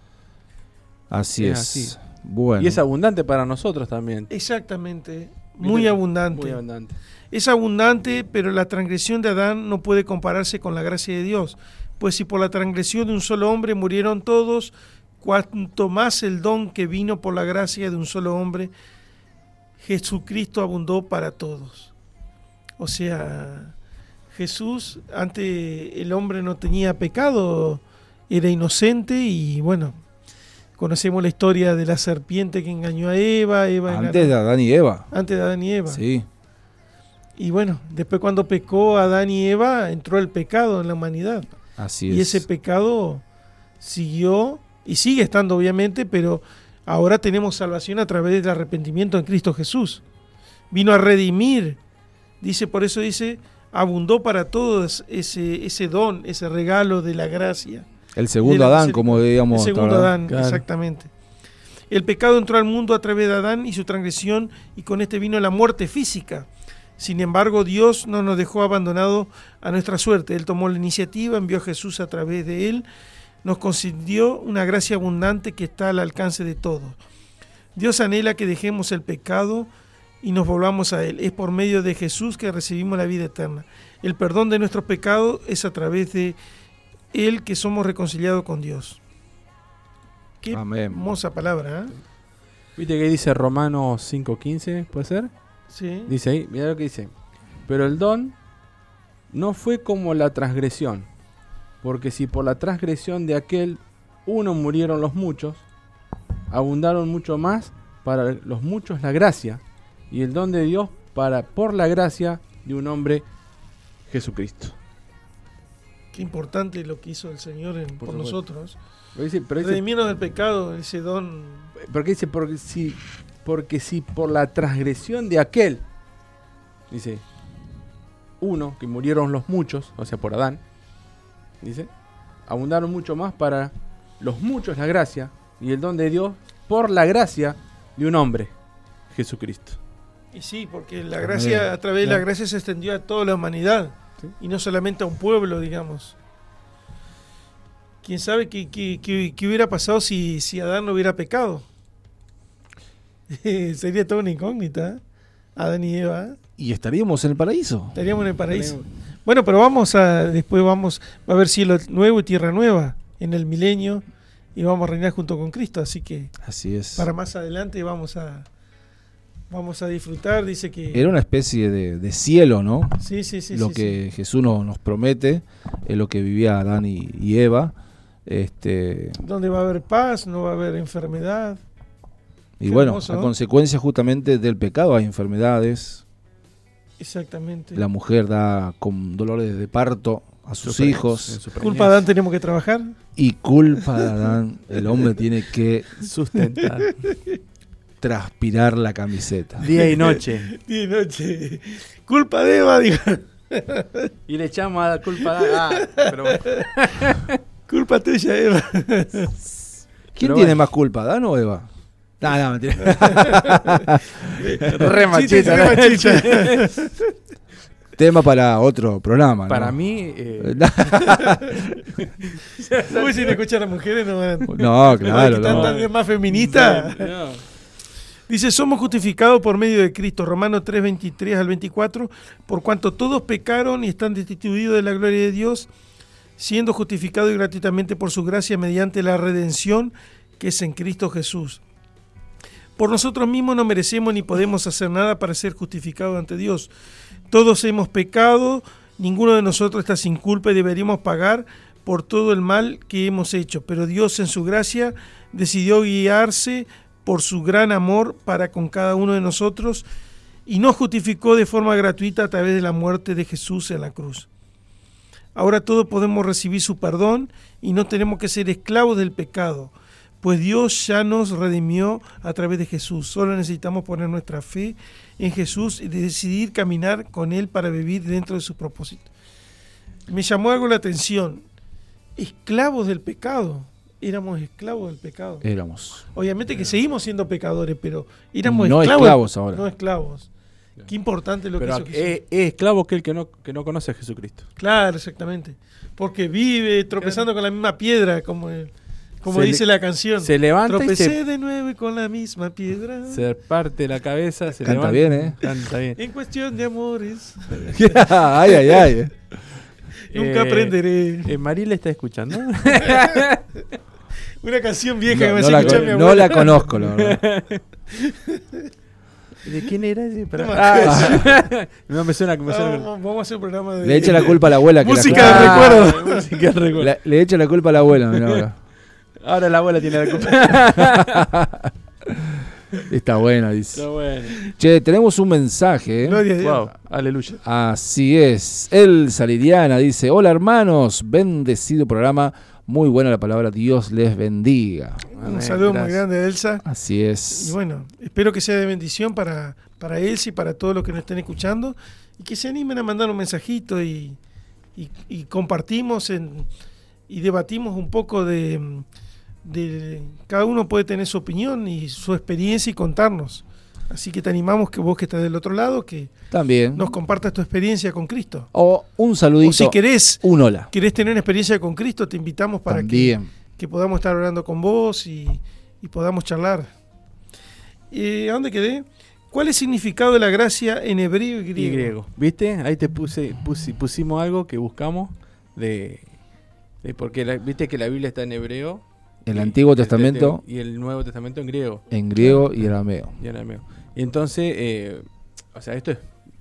Así Es es. así. Bueno. Y es abundante para nosotros también. Exactamente, muy ¿Viste? abundante. Muy abundante. Es abundante, pero la transgresión de Adán no puede compararse con la gracia de Dios, pues si por la transgresión de un solo hombre murieron todos, cuanto más el don que vino por la gracia de un solo hombre, Jesucristo abundó para todos. O sea, Jesús, antes el hombre no tenía pecado, era inocente y bueno, conocemos la historia de la serpiente que engañó a Eva. Antes de Adán y Eva. Antes de Adán y Eva. Sí. Y bueno, después cuando pecó Adán y Eva, entró el pecado en la humanidad. Así Y es. ese pecado siguió y sigue estando obviamente, pero ahora tenemos salvación a través del arrepentimiento en Cristo Jesús. Vino a redimir, dice, por eso dice, abundó para todos ese don, ese regalo de la gracia. El segundo de la Adán, como misericordia. digamos. El segundo ¿verdad? Adán, Claro. exactamente. El pecado entró al mundo a través de Adán y su transgresión, y con este vino la muerte física. Sin embargo, Dios no nos dejó abandonados a nuestra suerte. Él tomó la iniciativa, envió a Jesús a través de Él, nos concedió una gracia abundante que está al alcance de todos. Dios anhela que dejemos el pecado y nos volvamos a Él. Es por medio de Jesús que recibimos la vida eterna. El perdón de nuestros pecados es a través de Él que somos reconciliados con Dios. Qué Amén. hermosa palabra, ¿eh? ¿Viste que dice Romanos 5:15? ¿Puede ser? Sí. Dice ahí, mira lo que dice. Pero el don no fue como la transgresión, porque si por la transgresión de aquel uno murieron los muchos, abundaron mucho más para los muchos la gracia y el don de Dios por la gracia de un hombre, Jesucristo. Qué importante lo que hizo el Señor por supuesto. nosotros. Pero dice, Redimirnos del pecado, ese don. porque dice, porque si por la transgresión de aquel, dice, uno, que murieron los muchos, o sea, por Adán, dice, abundaron mucho más para los muchos la gracia y el don de Dios por la gracia de un hombre, Jesucristo. Y sí, porque la gracia, a través de la Claro. gracia se extendió a toda la humanidad. Sí. Y no solamente a un pueblo, digamos. ¿Quién sabe qué hubiera pasado si Adán no hubiera pecado? Sería toda una incógnita, ¿eh? Adán y Eva, ¿eh? Y estaríamos en el paraíso. Estaríamos en el paraíso. Bueno, pero después va a haber cielo nuevo y tierra nueva en el milenio y vamos a reinar junto con Cristo, así que Así es. para más adelante vamos a disfrutar, dice que... Era una especie de cielo, ¿no? Sí, Lo que Jesús nos promete es lo que vivía Adán y Eva. Donde va a haber paz, no va a haber enfermedad. Y Qué bueno, hermoso, a ¿no? consecuencia justamente del pecado hay enfermedades. Exactamente. La mujer da con dolores de parto a sus Su pre- en hijos. su Culpa preñez. de Adán tenemos que trabajar. Y culpa de Adán, el hombre tiene que Sustentar. transpirar la camiseta. Día y noche. Día y noche. Culpa de Eva, digo. Y le echamos a la culpa a... pero bueno. Culpa tuya, Eva. ¿Quién Pero tiene bueno. más culpa, Adán o Eva? No, mentira. Re Chiste, machista, re ¿no? machista. Tema para otro programa, ¿no? Para mí... Uy, si no escuchan a las mujeres, no van No, claro. están no. tan más feministas. No. Dice, somos justificados por medio de Cristo, Romanos 3, 23 al 24, por cuanto todos pecaron y están destituidos de la gloria de Dios, siendo justificados gratuitamente por su gracia mediante la redención que es en Cristo Jesús. Por nosotros mismos no merecemos ni podemos hacer nada para ser justificados ante Dios. Todos hemos pecado, ninguno de nosotros está sin culpa y deberíamos pagar por todo el mal que hemos hecho. Pero Dios en su gracia decidió guiarse por su gran amor para con cada uno de nosotros y nos justificó de forma gratuita a través de la muerte de Jesús en la cruz. Ahora todos podemos recibir su perdón y no tenemos que ser esclavos del pecado, pues Dios ya nos redimió a través de Jesús. Solo necesitamos poner nuestra fe en Jesús y decidir caminar con Él para vivir dentro de su propósito. Me llamó algo la atención. Esclavos del pecado. Éramos esclavos del pecado. Éramos. Obviamente que seguimos siendo pecadores, pero éramos No esclavos. esclavos ahora. No esclavos. Qué importante lo Pero que hizo Jesús. es esclavo aquel que no conoce a Jesucristo. Claro, exactamente. Porque vive tropezando con la misma piedra, como Se dice la canción. Se levanta Tropecé y se, de nuevo con la misma piedra. se parte la cabeza. Se Canta levanta, bien, ¿eh? Canta bien. En cuestión de amores, Ay, ay, ay. nunca aprenderé. Mariela está escuchando. Una canción vieja que me No, hacía escuchar mi abuela. no la conozco, la verdad. ¿De quién era ese? No me No me suena. Me suena. Vamos a hacer un programa de... Le echa la culpa a la abuela. Que Música la de culpa- recuerdo. Música de recuerdo. Le echa la culpa a la abuela. Mirá ahora. Ahora la abuela tiene la culpa. Está buena, dice. Está bueno. Che, tenemos un mensaje. Gloria a Dios. Wow, aleluya. Así es. Elsa Liliana dice: hola hermanos, bendecido programa. Muy buena la palabra, Dios les bendiga. Un saludo muy Gracias. grande a Elsa. Así Y es. bueno, espero que sea de bendición para Elsa y para todos los que nos estén escuchando. Y que se animen a mandar un mensajito y compartimos y debatimos un poco de cada uno puede tener su opinión y su experiencia y contarnos. Así que te animamos que vos que estás del otro lado, que También. nos compartas tu experiencia con Cristo. O un saludito. O si querés Un hola. tener una experiencia con Cristo, te invitamos para También. que podamos estar hablando con vos y podamos charlar. ¿A dónde quedé? ¿Cuál es el significado de la gracia en hebreo y griego? Y griego. ¿Viste? Ahí te pusimos algo que buscamos de porque viste que la Biblia está en hebreo. El y- Antiguo Testamento y el Nuevo Testamento en griego. en griego y arameo. Y en arameo. Y entonces, o sea, esto es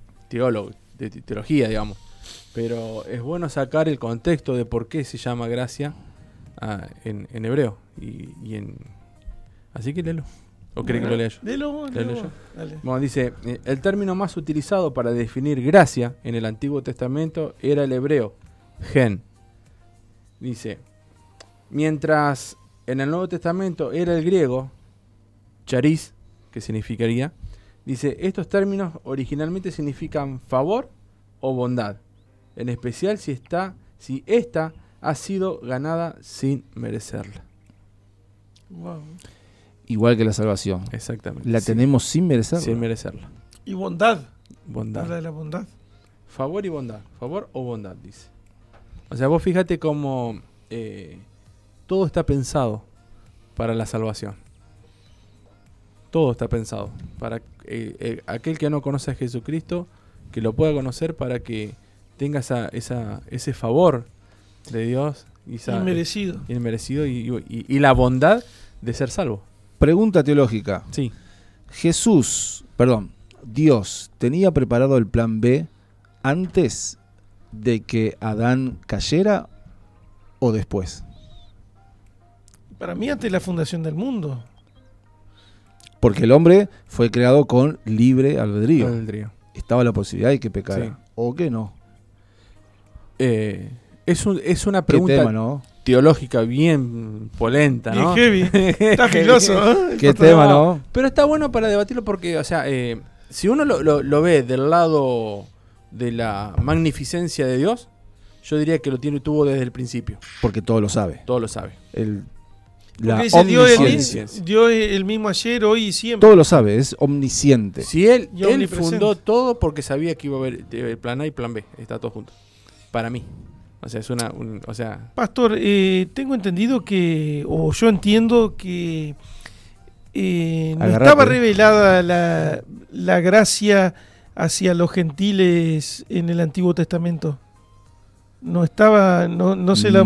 teología, digamos. Pero es bueno sacar el contexto de por qué se llama gracia en hebreo. Y en así que léelo. ¿O cree que lo lea yo? Léelo, Léelo léelo. yo. Dale. Bueno, dice, el término más utilizado para definir gracia en el Antiguo Testamento era el hebreo, gen. Dice, mientras en el Nuevo Testamento era el griego, charis, que significaría, dice, estos términos originalmente significan favor o bondad, en especial si esta ha sido ganada sin merecerla. Wow. Igual que la salvación. Exactamente. La Sí, tenemos sin merecerla. sin merecerla. Y bondad. Bondad. Habla de la bondad. Favor y bondad. Favor o bondad, dice. O sea, vos fíjate cómo todo está pensado para la salvación. Todo está pensado para aquel que no conoce a Jesucristo, que lo pueda conocer para que tenga ese favor de Dios Inmerecido. inmerecido y la bondad de ser salvo. Pregunta teológica. Sí. Dios tenía preparado el plan B antes de que Adán cayera o después. Para mí, antes de la fundación del mundo. Porque el hombre fue creado con libre albedrío. Albedrío. Estaba la posibilidad de que pecara Sí. o que no. Es una Qué pregunta tema, ¿no? teológica bien polenta, Bien ¿no? heavy. Está filoso, ¿eh? Qué tema, ¿no? Pero está bueno para debatirlo porque, o sea, si uno lo ve del lado de la magnificencia de Dios, yo diría que tuvo desde el principio. Porque todo lo sabe. Todo lo sabe. La Porque dice Dios omnisciencia. Dios es el mismo ayer, hoy y siempre. Todo lo sabe, es omnisciente. Si él Y omnipresente. fundó todo porque sabía que iba a haber plan A y plan B. Está todo junto. Para mí. O sea, es o sea, Pastor, tengo entendido que, o yo entiendo que no Agarrate. estaba revelada la gracia hacia los gentiles en el Antiguo Testamento. No estaba, no se la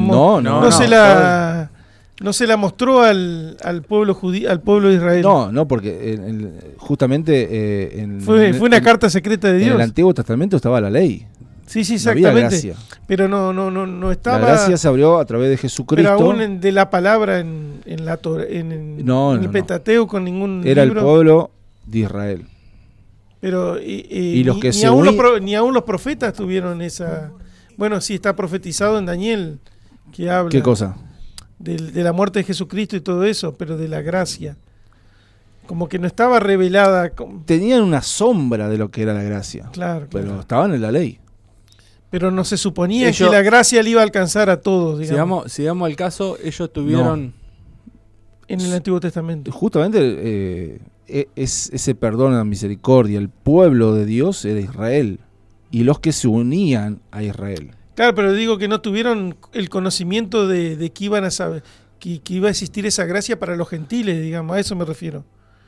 no se la mostró al pueblo judío, al pueblo de Israel. No, porque justamente Fue una carta secreta de en Dios. el Antiguo Testamento estaba la ley. Sí, sí, No había exactamente. gracia. Pero no estaba. La gracia se abrió a través de Jesucristo. Pero aún de la palabra en la en No, el no. Pentateuco, con ningún Era libro. el pueblo de Israel. Pero Y los que ni se aún uní- ni aún los profetas tuvieron esa. Bueno, sí está profetizado en Daniel que habla ¿Qué cosa? de la muerte de Jesucristo y todo eso, pero de la gracia. Como que no estaba revelada. Tenían una sombra de lo que era la gracia. Claro, Pero claro. estaban en la ley. Pero no se suponía Ellos- que la gracia le iba a alcanzar a todos, digamos, sigamos al caso, ellos tuvieron... en el Antiguo Testamento. Justamente es ese perdón, la misericordia. El pueblo de Dios era Israel. Y los que se unían a Israel. Claro, pero digo que no tuvieron el conocimiento de que iban a saber, que iba a existir esa gracia para los gentiles, digamos, a eso me refiero.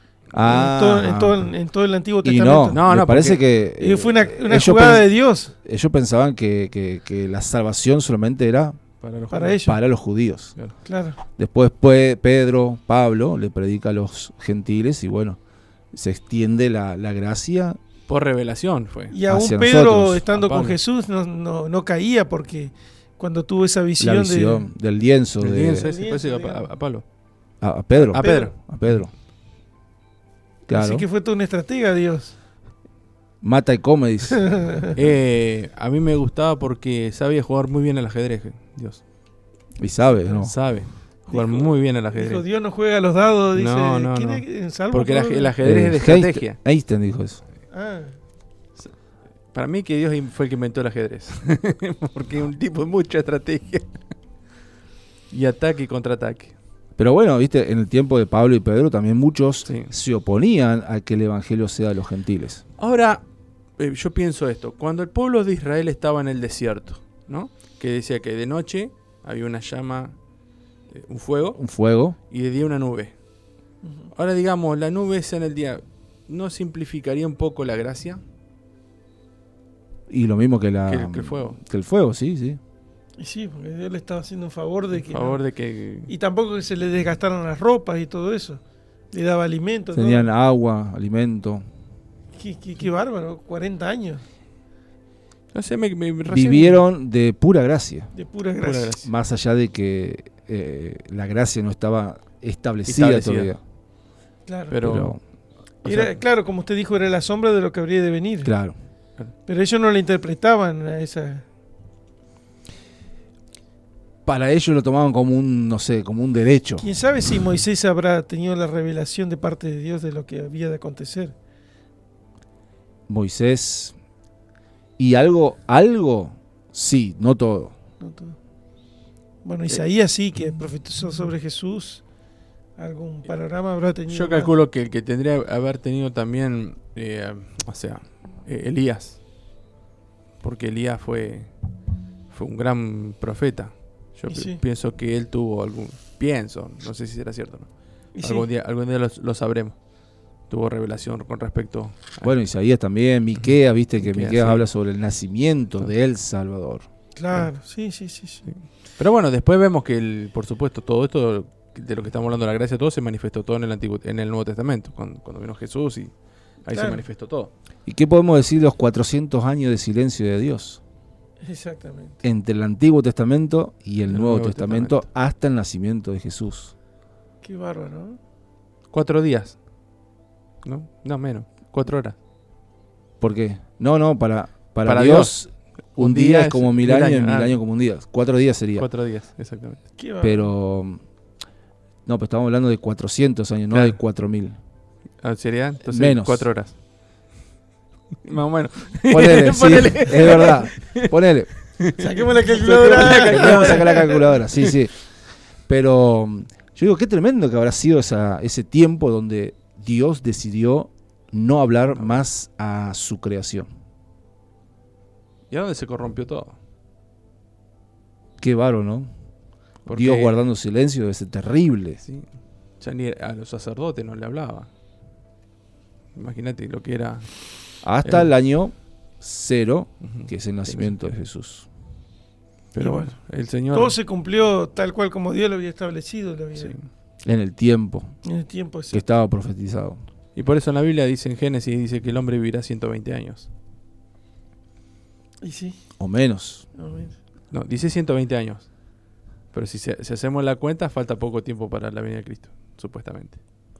En todo el Antiguo Y Testamento. no, me parece que Fue una ellos jugada de Dios ellos pensaban que la salvación solamente era para ellos. para los judíos. Claro. Después Pedro, Pablo, le predica a los gentiles y bueno, se extiende la gracia. Por revelación fue. Y aún hacia Pedro, nosotros, estando a Pablo. con Jesús, no caía porque cuando tuvo esa La visión, visión del lienzo, El de lienzo de- ese, parece a Pablo. a Pedro. A Pedro. A Pedro. Claro. Así que fue toda una estratega Dios. Mata y come, dice. A mí me gustaba porque sabía jugar muy bien al ajedrez, Dios. Y sabe, ¿no? Sabe jugar Dijo- muy bien al Dijo, ajedrez. Dios no juega a los dados, dice. No. ¿Quién es? ¿En Salmo? Porque creo que- el ajedrez es de estrategia. Einstein dijo eso. Ah, Para mí que Dios fue el que inventó el ajedrez. Porque es un tipo de mucha estrategia. Y ataque y contraataque. Pero bueno, viste, en el tiempo de Pablo y Pedro también muchos Sí. se oponían a que el evangelio sea de los gentiles. Ahora, yo pienso esto. Cuando el pueblo de Israel estaba en el desierto, ¿no? Que decía que de noche había una llama, un fuego, Un fuego. y de día una nube. Ahora digamos, la nube esa en el día, ¿no simplificaría un poco la gracia? Y lo mismo que Que el fuego. Que el fuego, sí, sí. y sí, porque Dios le estaba haciendo un favor de A que. favor no- de que... Y tampoco que se le desgastaran las ropas y todo eso. Le daba alimento. Tenían todo. agua, alimento. Qué bárbaro, 40 años No sé, recién- Vivieron de pura gracia. de pura Pura gracia. gracia. Más allá de que la gracia no estaba establecida todavía. Claro. Pero, o Era, sea, claro, como usted dijo, era la sombra de lo que habría de venir. Claro. Pero ellos no la interpretaban a esa. Para ellos lo tomaban como un, no sé, como un derecho. ¿Quién sabe si Moisés habrá tenido la revelación de parte de Dios de lo que había de acontecer? Moisés. Y algo, sí, no todo. ¿No? Todo. Bueno, Isaías sí, que profetizó sobre Jesús. Algún panorama habrá tenido. yo más. calculo que el que tendría que haber tenido también, Elías. Porque Elías fue un gran profeta. Yo Y sí. pienso que él tuvo no sé si será cierto o no. Y sí, Algún día lo sabremos. Tuvo revelación con respecto a... Bueno, Isaías también, Miqueas, viste que Miqueas, Miqueas sí. habla sobre el nacimiento de El Salvador. claro, sí. Pero bueno, después vemos que, por supuesto, todo esto de lo que estamos hablando, la gracia, todo se manifestó todo en el Nuevo Testamento, cuando vino Jesús y ahí Claro. se manifestó todo. ¿Y qué podemos decir de los 400 años de silencio de Dios? Exactamente. Entre el Antiguo Testamento y el El Nuevo Nuevo Testamento, Testamento. hasta el nacimiento de Jesús. Qué bárbaro, ¿no? 4 días. ¿No? No, menos. 4 horas. ¿Por qué? No, para Para Dios Un día es como 1000 años y 1000 ah. años como un día. 4 días sería. 4 días, exactamente. Qué va. Pero. No, pero estamos hablando de 400 años, no Claro. de 4000. Ah, ¿sería? Entonces, Menos. 4 horas. Más o menos. Ponele, sí, Ponele. es verdad. Ponele. Saquemos la calculadora. Vamos a sacar la calculadora, sí, sí. Pero yo digo, qué tremendo que habrá sido ese tiempo donde Dios decidió no hablar más a su creación. ¿Y a dónde se corrompió todo? Qué bárbaro, ¿no? Porque, Dios guardando silencio debe ser terrible. Sí, ya ni a los sacerdotes no le hablaba. Imagínate lo que era. Hasta el año 0, Ujú. que es el nacimiento de Jesús. Pero Y bueno, el Señor. Todo se cumplió tal cual como Dios lo había establecido, lo había- Sí. En el tiempo en el tiempo. que estaba profetizado. Y por eso en la Biblia dice en Génesis, dice que el hombre vivirá 120 años. Y sí, O menos. No, dice 120 años. Pero si hacemos la cuenta, falta poco tiempo para la venida de Cristo, supuestamente.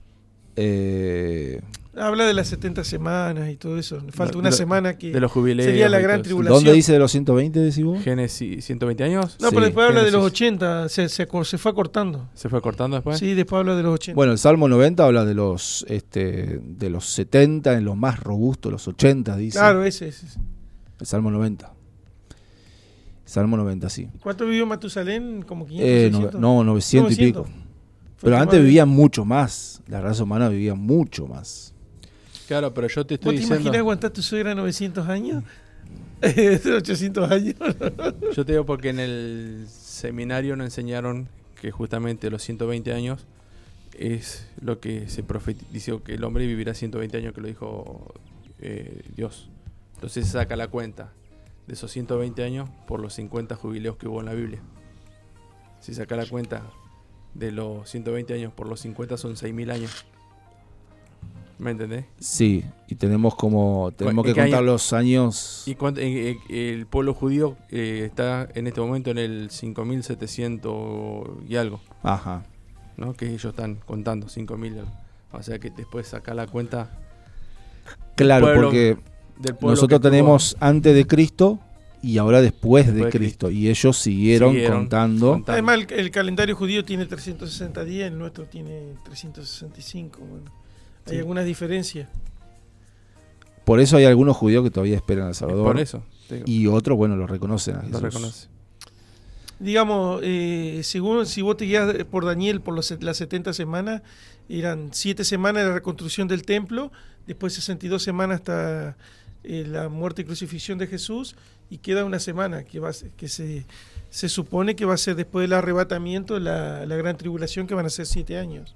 habla de las 70 semanas y todo eso. Falta una Lo- semana que De los jubileos. sería la y gran todo eso. tribulación. ¿Dónde dice de los 120, decís vos? Génesis, 120 años. No, Sí, pero después habla de los Génesis. 80, se fue acortando. ¿Se fue cortando después? Sí, después habla de los 80. Bueno, el Salmo 90 habla de los 70, en los más robustos, los 80, dice. Claro, ese. El Salmo 90. Salmo 90, sí. ¿Cuánto vivió Matusalén? ¿Como 500, 600? No, 900 y pico. Fue Pero que antes más- vivían mucho más. La raza humana vivía mucho más. Claro, pero yo te ¿Vos estoy te diciendo. imaginas aguantar tu suegra 900 años? 800 años. Yo te digo porque en el seminario nos enseñaron que justamente los 120 años es lo que se profetizó, que el hombre vivirá 120 años, que lo dijo Dios. Entonces se saca la cuenta de esos 120 años por los 50 jubileos que hubo en la Biblia. Si saca la cuenta de los 120 años por los 50 son 6.000 años. ¿Me entendés? Sí, y tenemos que ¿En qué contar año? los años. Y el pueblo judío está en este momento en el 5.700 y algo, Ajá. ¿no? Que ellos están contando 5.000 algo. O sea que después saca la cuenta Claro, pueblo- porque del pueblo nosotros que tuvo- tenemos antes de Cristo y ahora después de Después de Cristo. Y ellos siguieron contando. Además, el calendario judío tiene 360 días, el nuestro tiene 365. Bueno, hay Sí. algunas diferencias. Por eso hay algunos judíos que todavía esperan al Salvador. Por eso te digo, Y otros, bueno, lo reconocen a lo Jesús. reconoce. Digamos, según si vos te guías por Daniel por las 70 semanas, eran 7 semanas de la reconstrucción del templo, después 62 semanas hasta la muerte y crucifixión de Jesús, y queda una semana que se supone que va a ser después del arrebatamiento, la gran tribulación, que van a ser 7 años.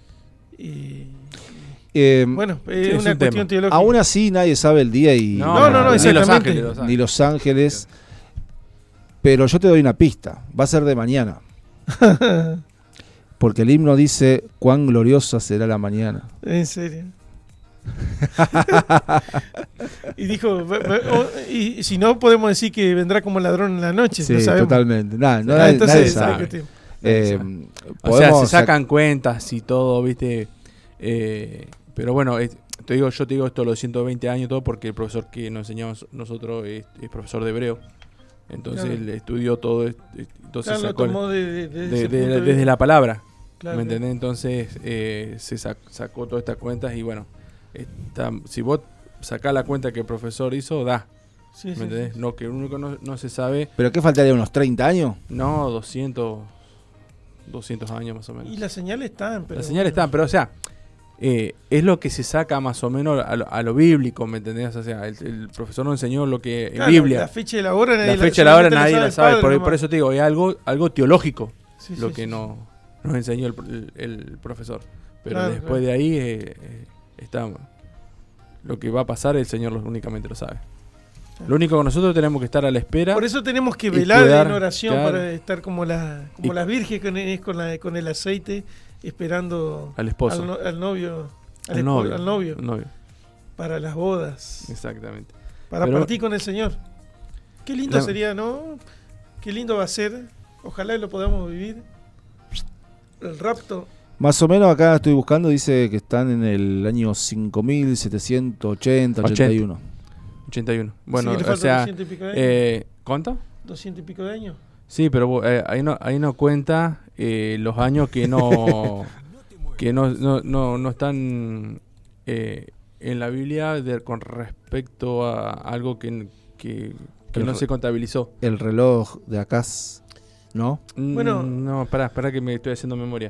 Bueno, es es una un cuestión tema. teológica. Aún así nadie sabe el día y No, ni Los exactamente. Ángeles, ni los ángeles. Pero yo te doy una pista. Va a ser de mañana. Porque el himno dice cuán gloriosa será la mañana. En serio. Y dijo, y si no, podemos decir que vendrá como ladrón en la noche. Sí, no sabemos. totalmente. Nadie Entonces, nadie esa sabe. cuestión. O sea, se sac- sacan cuentas y todo, ¿viste? Pero bueno, yo te digo esto los 120 años todo porque el profesor que nos enseñamos nosotros es profesor de hebreo. Entonces Claro. él estudió todo esto, entonces Claro, lo sacó tomó desde ese punto de desde vista. la palabra, Claro, ¿me entendés? Entonces se sacó todas estas cuentas y bueno, si vos sacás la cuenta que el profesor hizo, da, Sí, ¿me sí, entendés? sí. No, que lo único no se sabe, ¿Pero qué faltaría? ¿Unos 30 años? no, 200 años más o menos. Y las señales están. Pero Las señales están, pero o sea, es lo que se saca más o menos a lo bíblico, ¿me entendés? O sea, el profesor nos enseñó lo que Claro, en Biblia. La fecha de la hora nadie La fecha de la hora solamente nadie la el sabe, padre por nomás. eso te digo, es algo teológico Sí, lo sí, que sí. nos enseñó el profesor. Pero Claro, después claro. de ahí está lo que va a pasar, el Señor únicamente lo sabe. Claro. Lo único que nosotros tenemos que estar a la espera. Por eso tenemos que y velar cuidar, en oración, claro. para estar como Y- las vírgenes con el aceite, esperando Al esposo. al novio, Al al novio. novio, para las bodas, Exactamente. para Pero- partir con el Señor. Qué lindo La- sería, ¿no? Qué lindo va a ser. Ojalá lo podamos vivir. El rapto. Más o menos acá estoy buscando, dice que están en el año 5780, 81. 81. Bueno, Sí, le o faltan sea, 200 y pico de años. ¿cuánto? 200 y pico de años. Sí, pero ahí no cuenta los años que no que no están en la Biblia con respecto a algo que no se contabilizó. El reloj de Acaz, ¿no? Bueno. No, espera que me estoy haciendo memoria.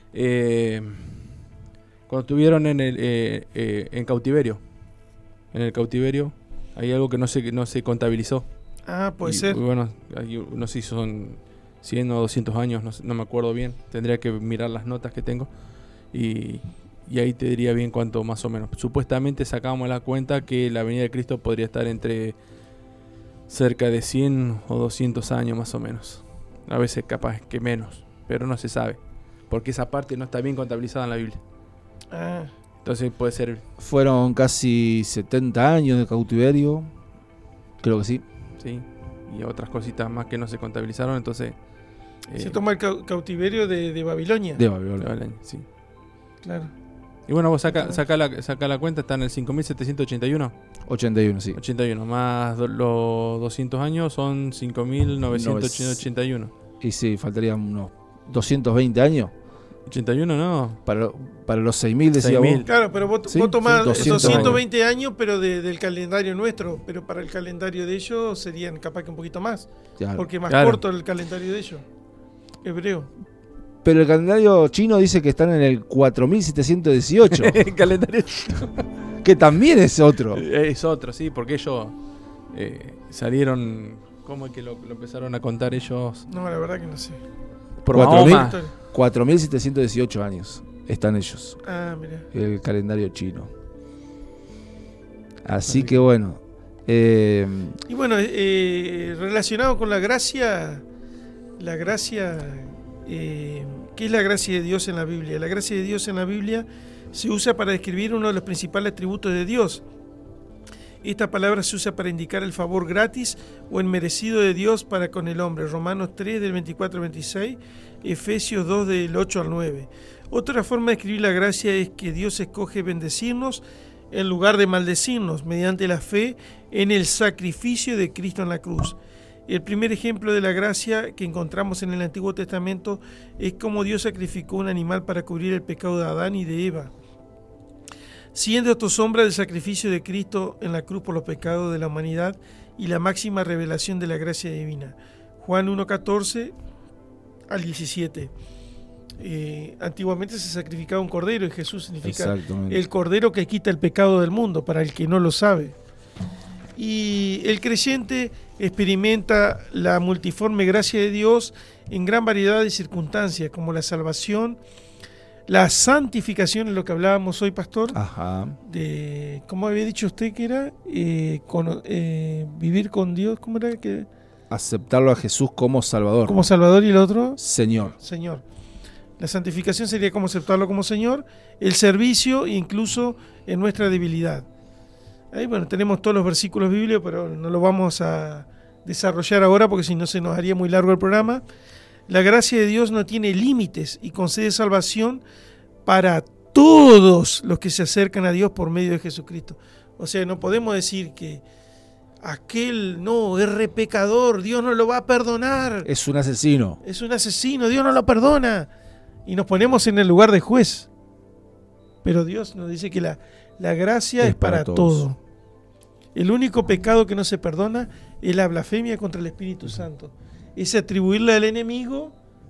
Cuando estuvieron en cautiverio. En el cautiverio hay algo que no se contabilizó. Ah, puede Y, ser. Bueno, no sé si son 100 o 200 años, no me acuerdo bien. Tendría que mirar las notas que tengo y ahí te diría bien cuánto más o menos. Supuestamente sacábamos la cuenta que la venida de Cristo podría estar entre cerca de 100 o 200 años más o menos. A veces capaz que menos, pero no se sabe. Porque esa parte no está bien contabilizada en la Biblia. Ah, Entonces puede ser... Fueron casi 70 años de cautiverio. Creo que sí. Sí, y otras cositas más que no se contabilizaron, entonces... se toma el cautiverio de Babilonia. De Babilonia. Sí. Claro. Y bueno, vos saca la cuenta, está en el 5.781. 81, sí. 81, más los 200 años son 5.981. Y sí, faltarían unos 220 años. 81, ¿no? Para los 6.000, decía 6.000. vos. Claro, pero vos Sí, tomás 200 esos 120 años, pero del calendario nuestro. Pero para el calendario de ellos serían capaz que un poquito más. Claro. Porque es más Claro. corto el calendario de ellos. Hebreo. Pero el calendario chino dice que están en el 4.718, El calendario que también es otro. es otro, sí, porque ellos salieron... ¿Cómo es que lo empezaron a contar ellos? No, la verdad que no sé. Por 4.000. Mahoma. 4.718 años están ellos, Ah, mira. el calendario chino. Así que bueno. Y bueno, relacionado con la gracia, ¿qué es la gracia de Dios en la Biblia? La gracia de Dios en la Biblia se usa para describir uno de los principales atributos de Dios. Esta palabra se usa para indicar el favor gratis o enmerecido de Dios para con el hombre. Romanos 3 del 24 al 26, Efesios 2 del 8 al 9. Otra forma de escribir la gracia es que Dios escoge bendecirnos en lugar de maldecirnos mediante la fe en el sacrificio de Cristo en la cruz. El primer ejemplo de la gracia que encontramos en el Antiguo Testamento es cómo Dios sacrificó un animal para cubrir el pecado de Adán y de Eva, siendo esto sombra del sacrificio de Cristo en la cruz por los pecados de la humanidad y la máxima revelación de la gracia divina. Juan 1:14 al 17. Antiguamente se sacrificaba un cordero y Jesús significa el cordero que quita el pecado del mundo, para el que no lo sabe. Y el creyente experimenta la multiforme gracia de Dios en gran variedad de circunstancias, como la salvación, la santificación, en lo que hablábamos hoy, pastor. Ajá. De, ¿cómo había dicho usted que era? Vivir con Dios, ¿cómo era? Que Aceptarlo a Jesús como Salvador. como Salvador, y el otro, Señor. Señor. La santificación sería como aceptarlo como Señor, el servicio, incluso en nuestra debilidad. Ahí, bueno, tenemos todos los versículos bíblicos, pero no lo vamos a desarrollar ahora porque si no se nos haría muy largo el programa. La gracia de Dios no tiene límites y concede salvación para todos los que se acercan a Dios por medio de Jesucristo. O sea, no podemos decir que aquel no es re pecador, Dios no lo va a perdonar. Es un asesino. Es un asesino, Dios no lo perdona. Y nos ponemos en el lugar de juez. Pero Dios nos dice que la gracia es para todo. El único pecado que no se perdona es la blasfemia contra el Espíritu Santo. Es atribuirle al enemigo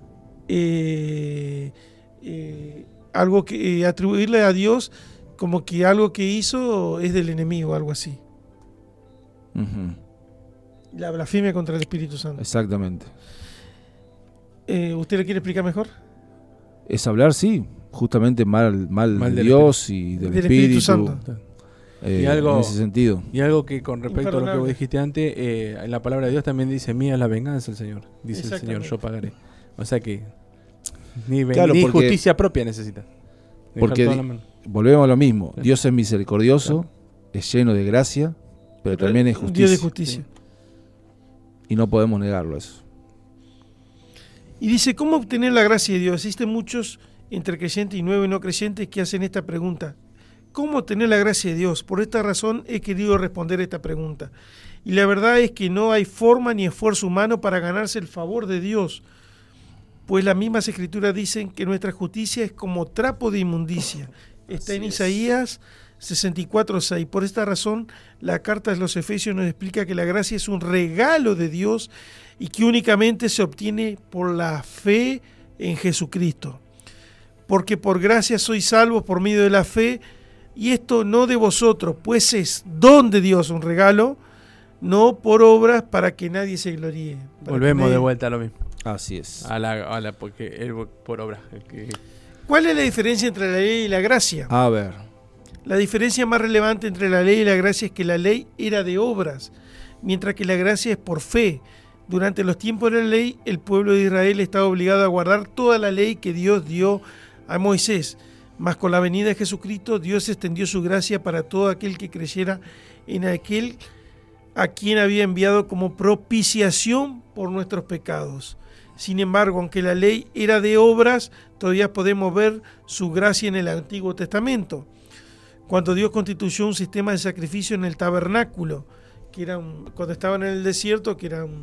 algo que atribuirle a Dios como que algo que hizo es del enemigo, algo así. Uh-huh. La blasfemia contra el Espíritu Santo. Exactamente. ¿Usted le quiere explicar mejor? Es hablar, sí, justamente mal de Dios y del Espíritu Santo. Y algo, en ese sentido. Y algo que con respecto a lo que vos dijiste antes, en la palabra de Dios también dice: mía es la venganza el Señor. Dice el Señor, yo pagaré. O sea que ni justicia propia necesita. Porque volvemos a lo mismo. Claro. Dios es misericordioso, claro, es lleno de gracia, pero también es justicia. Dios de justicia. Sí. Y no podemos negarlo eso. Y dice, ¿cómo obtener la gracia de Dios? Existen muchos entre creyentes y nuevos y no creyentes que hacen esta pregunta. ¿cómo obtener la gracia de Dios? Por esta razón he querido responder esta pregunta. Y la verdad es que no hay forma ni esfuerzo humano para ganarse el favor de Dios, pues las mismas escrituras dicen que nuestra justicia es como trapo de inmundicia. Está en Isaías 64:6. Por esta razón, la carta de los Efesios nos explica que la gracia es un regalo de Dios y que únicamente se obtiene por la fe en Jesucristo. Porque por gracia sois salvos por medio de la fe, y esto no de vosotros, pues es don de Dios, un regalo, no por obras para que nadie se gloríe. Volvemos de vuelta a lo mismo. Así es. Porque él por obras. ¿Cuál es la diferencia entre la ley y la gracia? A ver. La diferencia más relevante entre la ley y la gracia es que la ley era de obras, mientras que la gracia es por fe. Durante los tiempos de la ley, el pueblo de Israel estaba obligado a guardar toda la ley que Dios dio a Moisés. Mas con la venida de Jesucristo, Dios extendió su gracia para todo aquel que creyera en aquel a quien había enviado como propiciación por nuestros pecados. Sin embargo, aunque la ley era de obras, todavía podemos ver su gracia en el Antiguo Testamento, cuando Dios constituyó un sistema de sacrificio en el tabernáculo, que era cuando estaban en el desierto, que era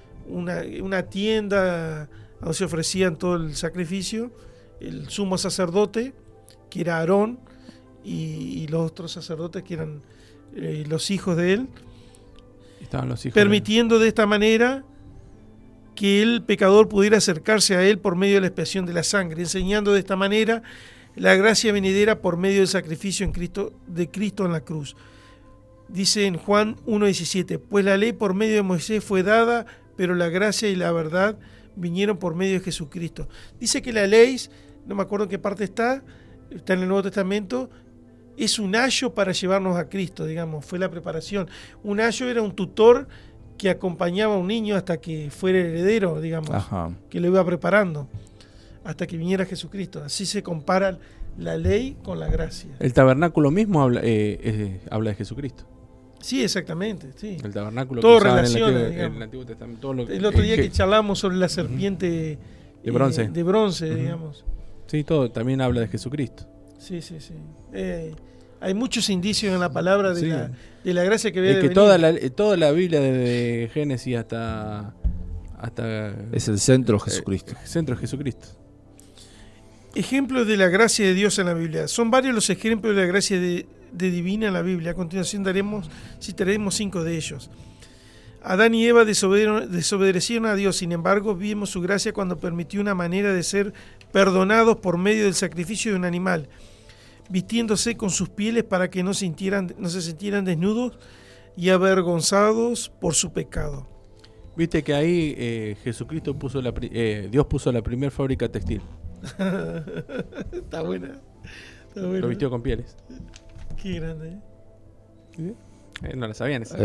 una tienda donde se ofrecían todo el sacrificio, el sumo sacerdote, que era Aarón, y los otros sacerdotes, que eran los hijos de él, estaban los hijos permitiendo de esta manera que el pecador pudiera acercarse a él por medio de la expiación de la sangre, enseñando de esta manera la gracia venidera por medio del sacrificio de Cristo en la cruz. Dice en Juan 1:17, pues la ley por medio de Moisés fue dada, pero la gracia y la verdad vinieron por medio de Jesucristo. Dice que la ley, no me acuerdo en qué parte está en el Nuevo Testamento, es un ayo para llevarnos a Cristo, digamos, fue la preparación. Un ayo era un tutor que acompañaba a un niño hasta que fuera heredero, digamos, que lo iba preparando hasta que viniera Jesucristo. Así se compara la ley con la gracia. El tabernáculo mismo habla de Jesucristo. Sí, exactamente. Sí. El tabernáculo todo que relaciona en el Antiguo Testamento. Todo lo el otro día que charlamos sobre la serpiente de bronce, digamos. Sí, todo también habla de Jesucristo. Sí. Hay muchos indicios en la palabra de la gracia que había de venir. Toda la Biblia desde Génesis hasta es el centro de Jesucristo. El centro de Jesucristo. Ejemplos de la gracia de Dios en la Biblia. Son varios los ejemplos de la gracia de divina en la Biblia. A continuación citaremos 5 de ellos. Adán y Eva desobedecieron a Dios, sin embargo, vimos su gracia cuando permitió una manera de ser perdonados por medio del sacrificio de un animal, vistiéndose con sus pieles para que no se sintieran desnudos y avergonzados por su pecado. Viste que ahí Jesucristo Dios puso la primera fábrica textil. Está buena. Lo vistió con pieles. Qué grande, ¿Sí? No lo sabían eso.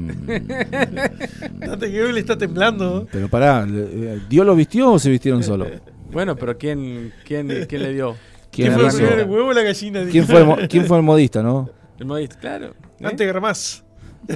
Date que le está temblando. Pero pará, ¿Dios lo vistió o se vistieron solo? Bueno, pero ¿quién le dio? ¿Quién fue primero, el huevo o la gallina? ¿Quién fue el modista, no? El modista, claro. Antes Gramás.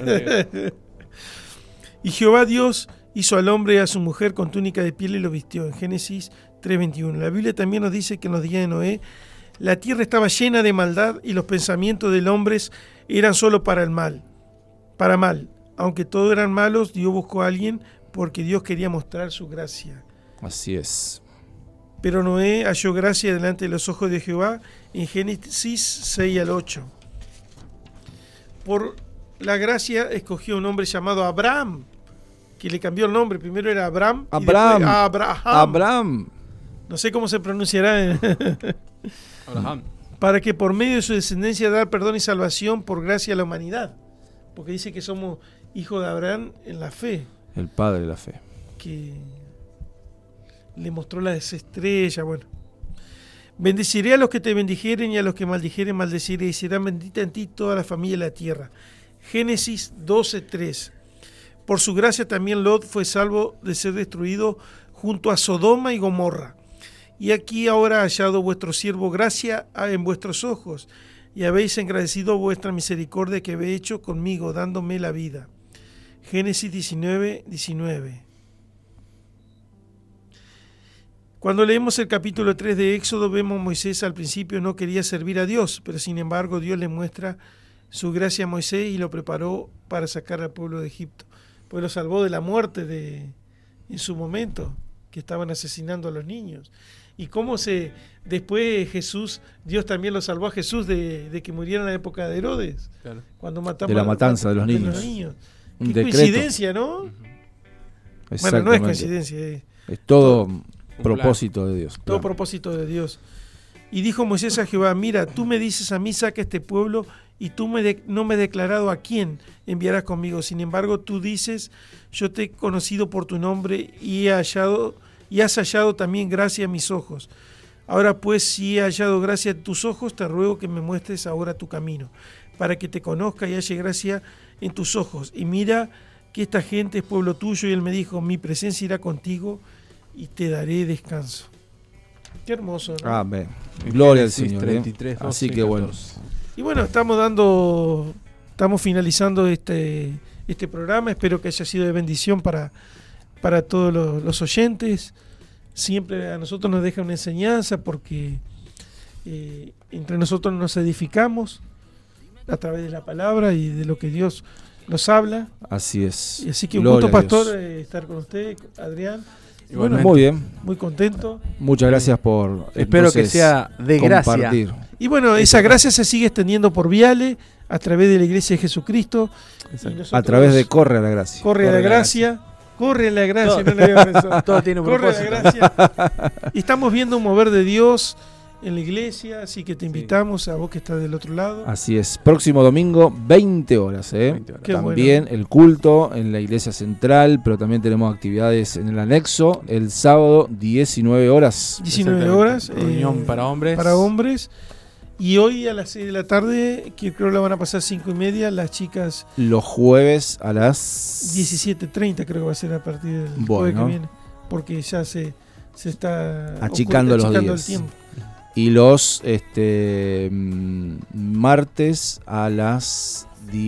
Y Jehová Dios hizo al hombre y a su mujer con túnica de piel y lo vistió. En Génesis 3:21. La Biblia también nos dice que en los días de Noé la tierra estaba llena de maldad y los pensamientos del hombre eran solo para mal. Aunque todos eran malos, Dios buscó a alguien porque Dios quería mostrar su gracia. Así es. Pero Noé halló gracia delante de los ojos de Jehová en Génesis 6-8. Por la gracia escogió un hombre llamado Abraham, que le cambió el nombre. Primero era Abraham. Y después Abraham. No sé cómo se pronunciará. Abraham. Para que por medio de su descendencia dar perdón y salvación por gracia a la humanidad. Porque dice que somos hijos de Abraham en la fe. El padre de la fe. Que le mostró las estrellas. Bueno. Bendeciré a los que te bendijeren y a los que maldijeren maldeciré, y será bendita en ti toda la familia de la tierra. Génesis 12:3. Por su gracia también Lot fue salvo de ser destruido junto a Sodoma y Gomorra. Y aquí ahora ha hallado vuestro siervo gracia en vuestros ojos, y habéis engrandecido vuestra misericordia que habéis hecho conmigo, dándome la vida. Génesis 19:19. Cuando leemos el capítulo 3 de Éxodo, vemos a Moisés al principio no quería servir a Dios, pero sin embargo Dios le muestra su gracia a Moisés y lo preparó para sacar al pueblo de Egipto. Pues lo salvó de la muerte en su momento, que estaban asesinando a los niños. Y cómo después Dios también lo salvó a Jesús de que muriera en la época de Herodes, Claro. cuando matamos De la matanza de los niños. Qué Un decreto. coincidencia, ¿no? Bueno, no es coincidencia, Es todo propósito de Dios. todo Claro. propósito de Dios. Y dijo Moisés a Jehová, mira, tú me dices a mí, saca este pueblo, y tú no me he declarado a quién enviarás conmigo. Sin embargo, tú dices, yo te he conocido por tu nombre y has hallado también gracia en mis ojos. Ahora pues, si he hallado gracia en tus ojos, te ruego que me muestres ahora tu camino, para que te conozca y halle gracia en tus ojos. Y mira que esta gente es pueblo tuyo. Y él me dijo, mi presencia irá contigo y te daré descanso. Qué hermoso, ¿no? Amén. Gloria al Génesis Señor. 33, Así 12, que bueno. 14. Y bueno, estamos finalizando este programa. Espero que haya sido de bendición para todos los oyentes. Siempre a nosotros nos deja una enseñanza porque entre nosotros nos edificamos a través de la palabra y de lo que Dios nos habla. Así es. Y así que un Gloria gusto, a Dios. pastor, estar con usted, Adrián. Y Igualmente. Muy bien. muy contento. Muchas gracias por. Espero que entonces, sea de gracia. compartir. Y bueno, esa gracia se sigue extendiendo por Viale, a través de la Iglesia de Jesucristo. Exacto. Y nosotros- A través de Corre a la Gracia. Corre a la gracia. Corre a la gracia. Todo- No le había pensado. Todo tiene un Corre a la propósito. gracia. Y estamos viendo un mover de Dios en la iglesia, así que te invitamos a vos que estás del otro lado. Así es. Próximo domingo, 20 horas. 20 horas. Qué También el culto en la iglesia central, pero también tenemos actividades en el anexo. El sábado, 19 horas. 19 horas. Reunión para hombres. Para hombres. Y hoy a las 6 de la tarde, que creo la van a pasar 5:30, las chicas Los jueves a las 17:30 creo que va a ser a partir del jueves Bueno. que viene. Porque ya se está Achicando los el días. tiempo. Y los martes a las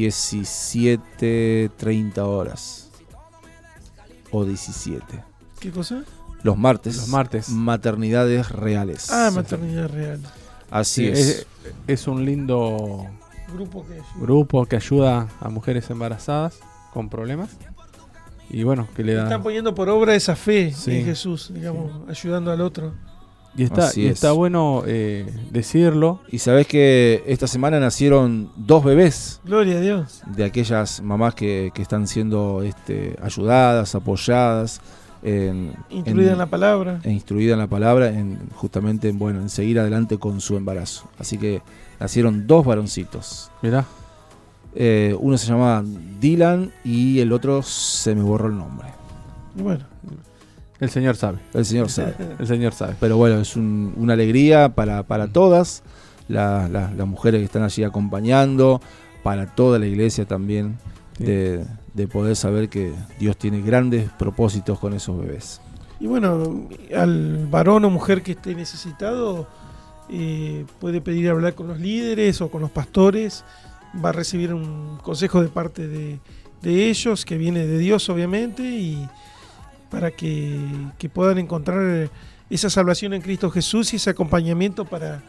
17:30 horas. O 17. ¿Qué cosa? Los martes. Los martes. Maternidades reales. Ah, maternidad real. Así Sí, es. es un lindo grupo que ayuda a mujeres embarazadas con problemas. Y bueno, que le da. Están poniendo por obra esa fe Sí. en Jesús, digamos, ayudando al otro. Y está, Así y es. está bueno decirlo. Y sabés que esta semana nacieron 2 bebés Gloria a Dios. de aquellas mamás que están siendo ayudadas, apoyadas, Incluida en la palabra. e instruidas en la palabra, justamente en seguir adelante con su embarazo. Así que nacieron 2 varoncitos. Mirá. Uno se llama Dylan y el otro se me borró el nombre. Y bueno, El Señor sabe. El Señor sabe. El Señor sabe. Pero bueno, es una alegría para todas las mujeres que están allí acompañando, para toda la iglesia también, Sí. de poder saber que Dios tiene grandes propósitos con esos bebés. y bueno, al varón o mujer que esté necesitado puede pedir hablar con los líderes o con los pastores. Va a recibir un consejo de parte de ellos, que viene de Dios obviamente, y para que puedan encontrar esa salvación en Cristo Jesús y ese acompañamiento para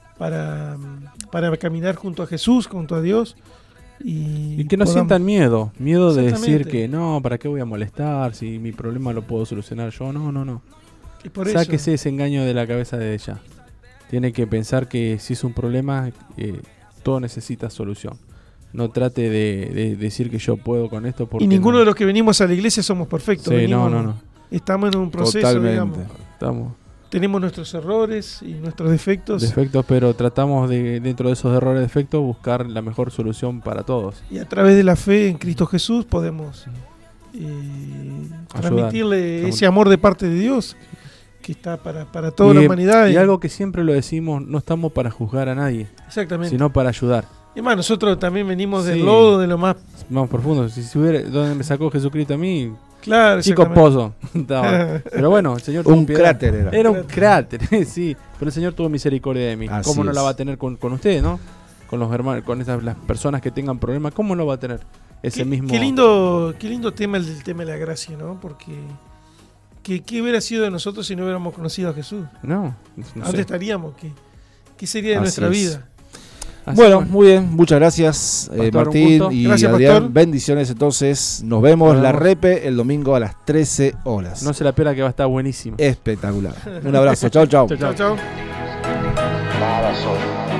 caminar junto a Jesús, junto a Dios. Y que no podamos- sientan miedo de decir Exactamente. que no, ¿para qué voy a molestar? Si mi problema lo puedo solucionar yo. No. Y por Sáquese ese engaño de la cabeza de ella. Tiene que pensar que si es un problema, todo necesita solución. No trate de decir que yo puedo con esto. Porque y ninguno no. de los que venimos a la iglesia somos perfectos. Sí, venimos- no. Estamos en un proceso, Totalmente. digamos. Estamos Tenemos nuestros errores y nuestros defectos. defectos, pero tratamos de, dentro de esos errores, defectos, buscar la mejor solución para todos. Y a través de la fe en Cristo Jesús podemos transmitirle Estamos- ese amor de parte de Dios que está para toda la humanidad. Y algo que siempre lo decimos, no estamos para juzgar a nadie, Exactamente. sino para ayudar. Y más, nosotros también venimos del Sí. lodo, de lo más Más profundo. Si hubiera, donde me sacó Jesucristo a mí, claro. chico exactamente. pozo. Estaba. Pero bueno, el Señor tuvo Un piedad. cráter era. Era un cráter, sí. Pero el Señor tuvo misericordia de mí. Así ¿Cómo no es. la va a tener con ustedes, no? Con los hermanos, con las personas que tengan problemas, ¿cómo no va a tener ese mismo? Qué lindo tema el del tema de la gracia, ¿no? Porque ¿Qué hubiera sido de nosotros si no hubiéramos conocido a Jesús? No ¿Dónde sé. estaríamos? ¿Qué sería de Así nuestra es. vida? Así Bueno, fue. muy bien, muchas gracias Pastor, Martín un gusto. y Gracias, Adrián. Pastor. Bendiciones entonces. Nos vemos Nos la vemos. repe el domingo a las 13 horas. No se la espera que va a estar buenísimo. Espectacular. Un abrazo. Chau, chau. Chau, chau. Chao, chao. Nada soy.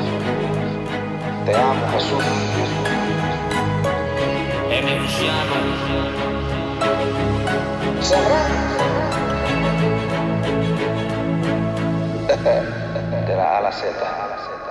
Te amo, Jesús. ¿Sabrá? De la A a la Z.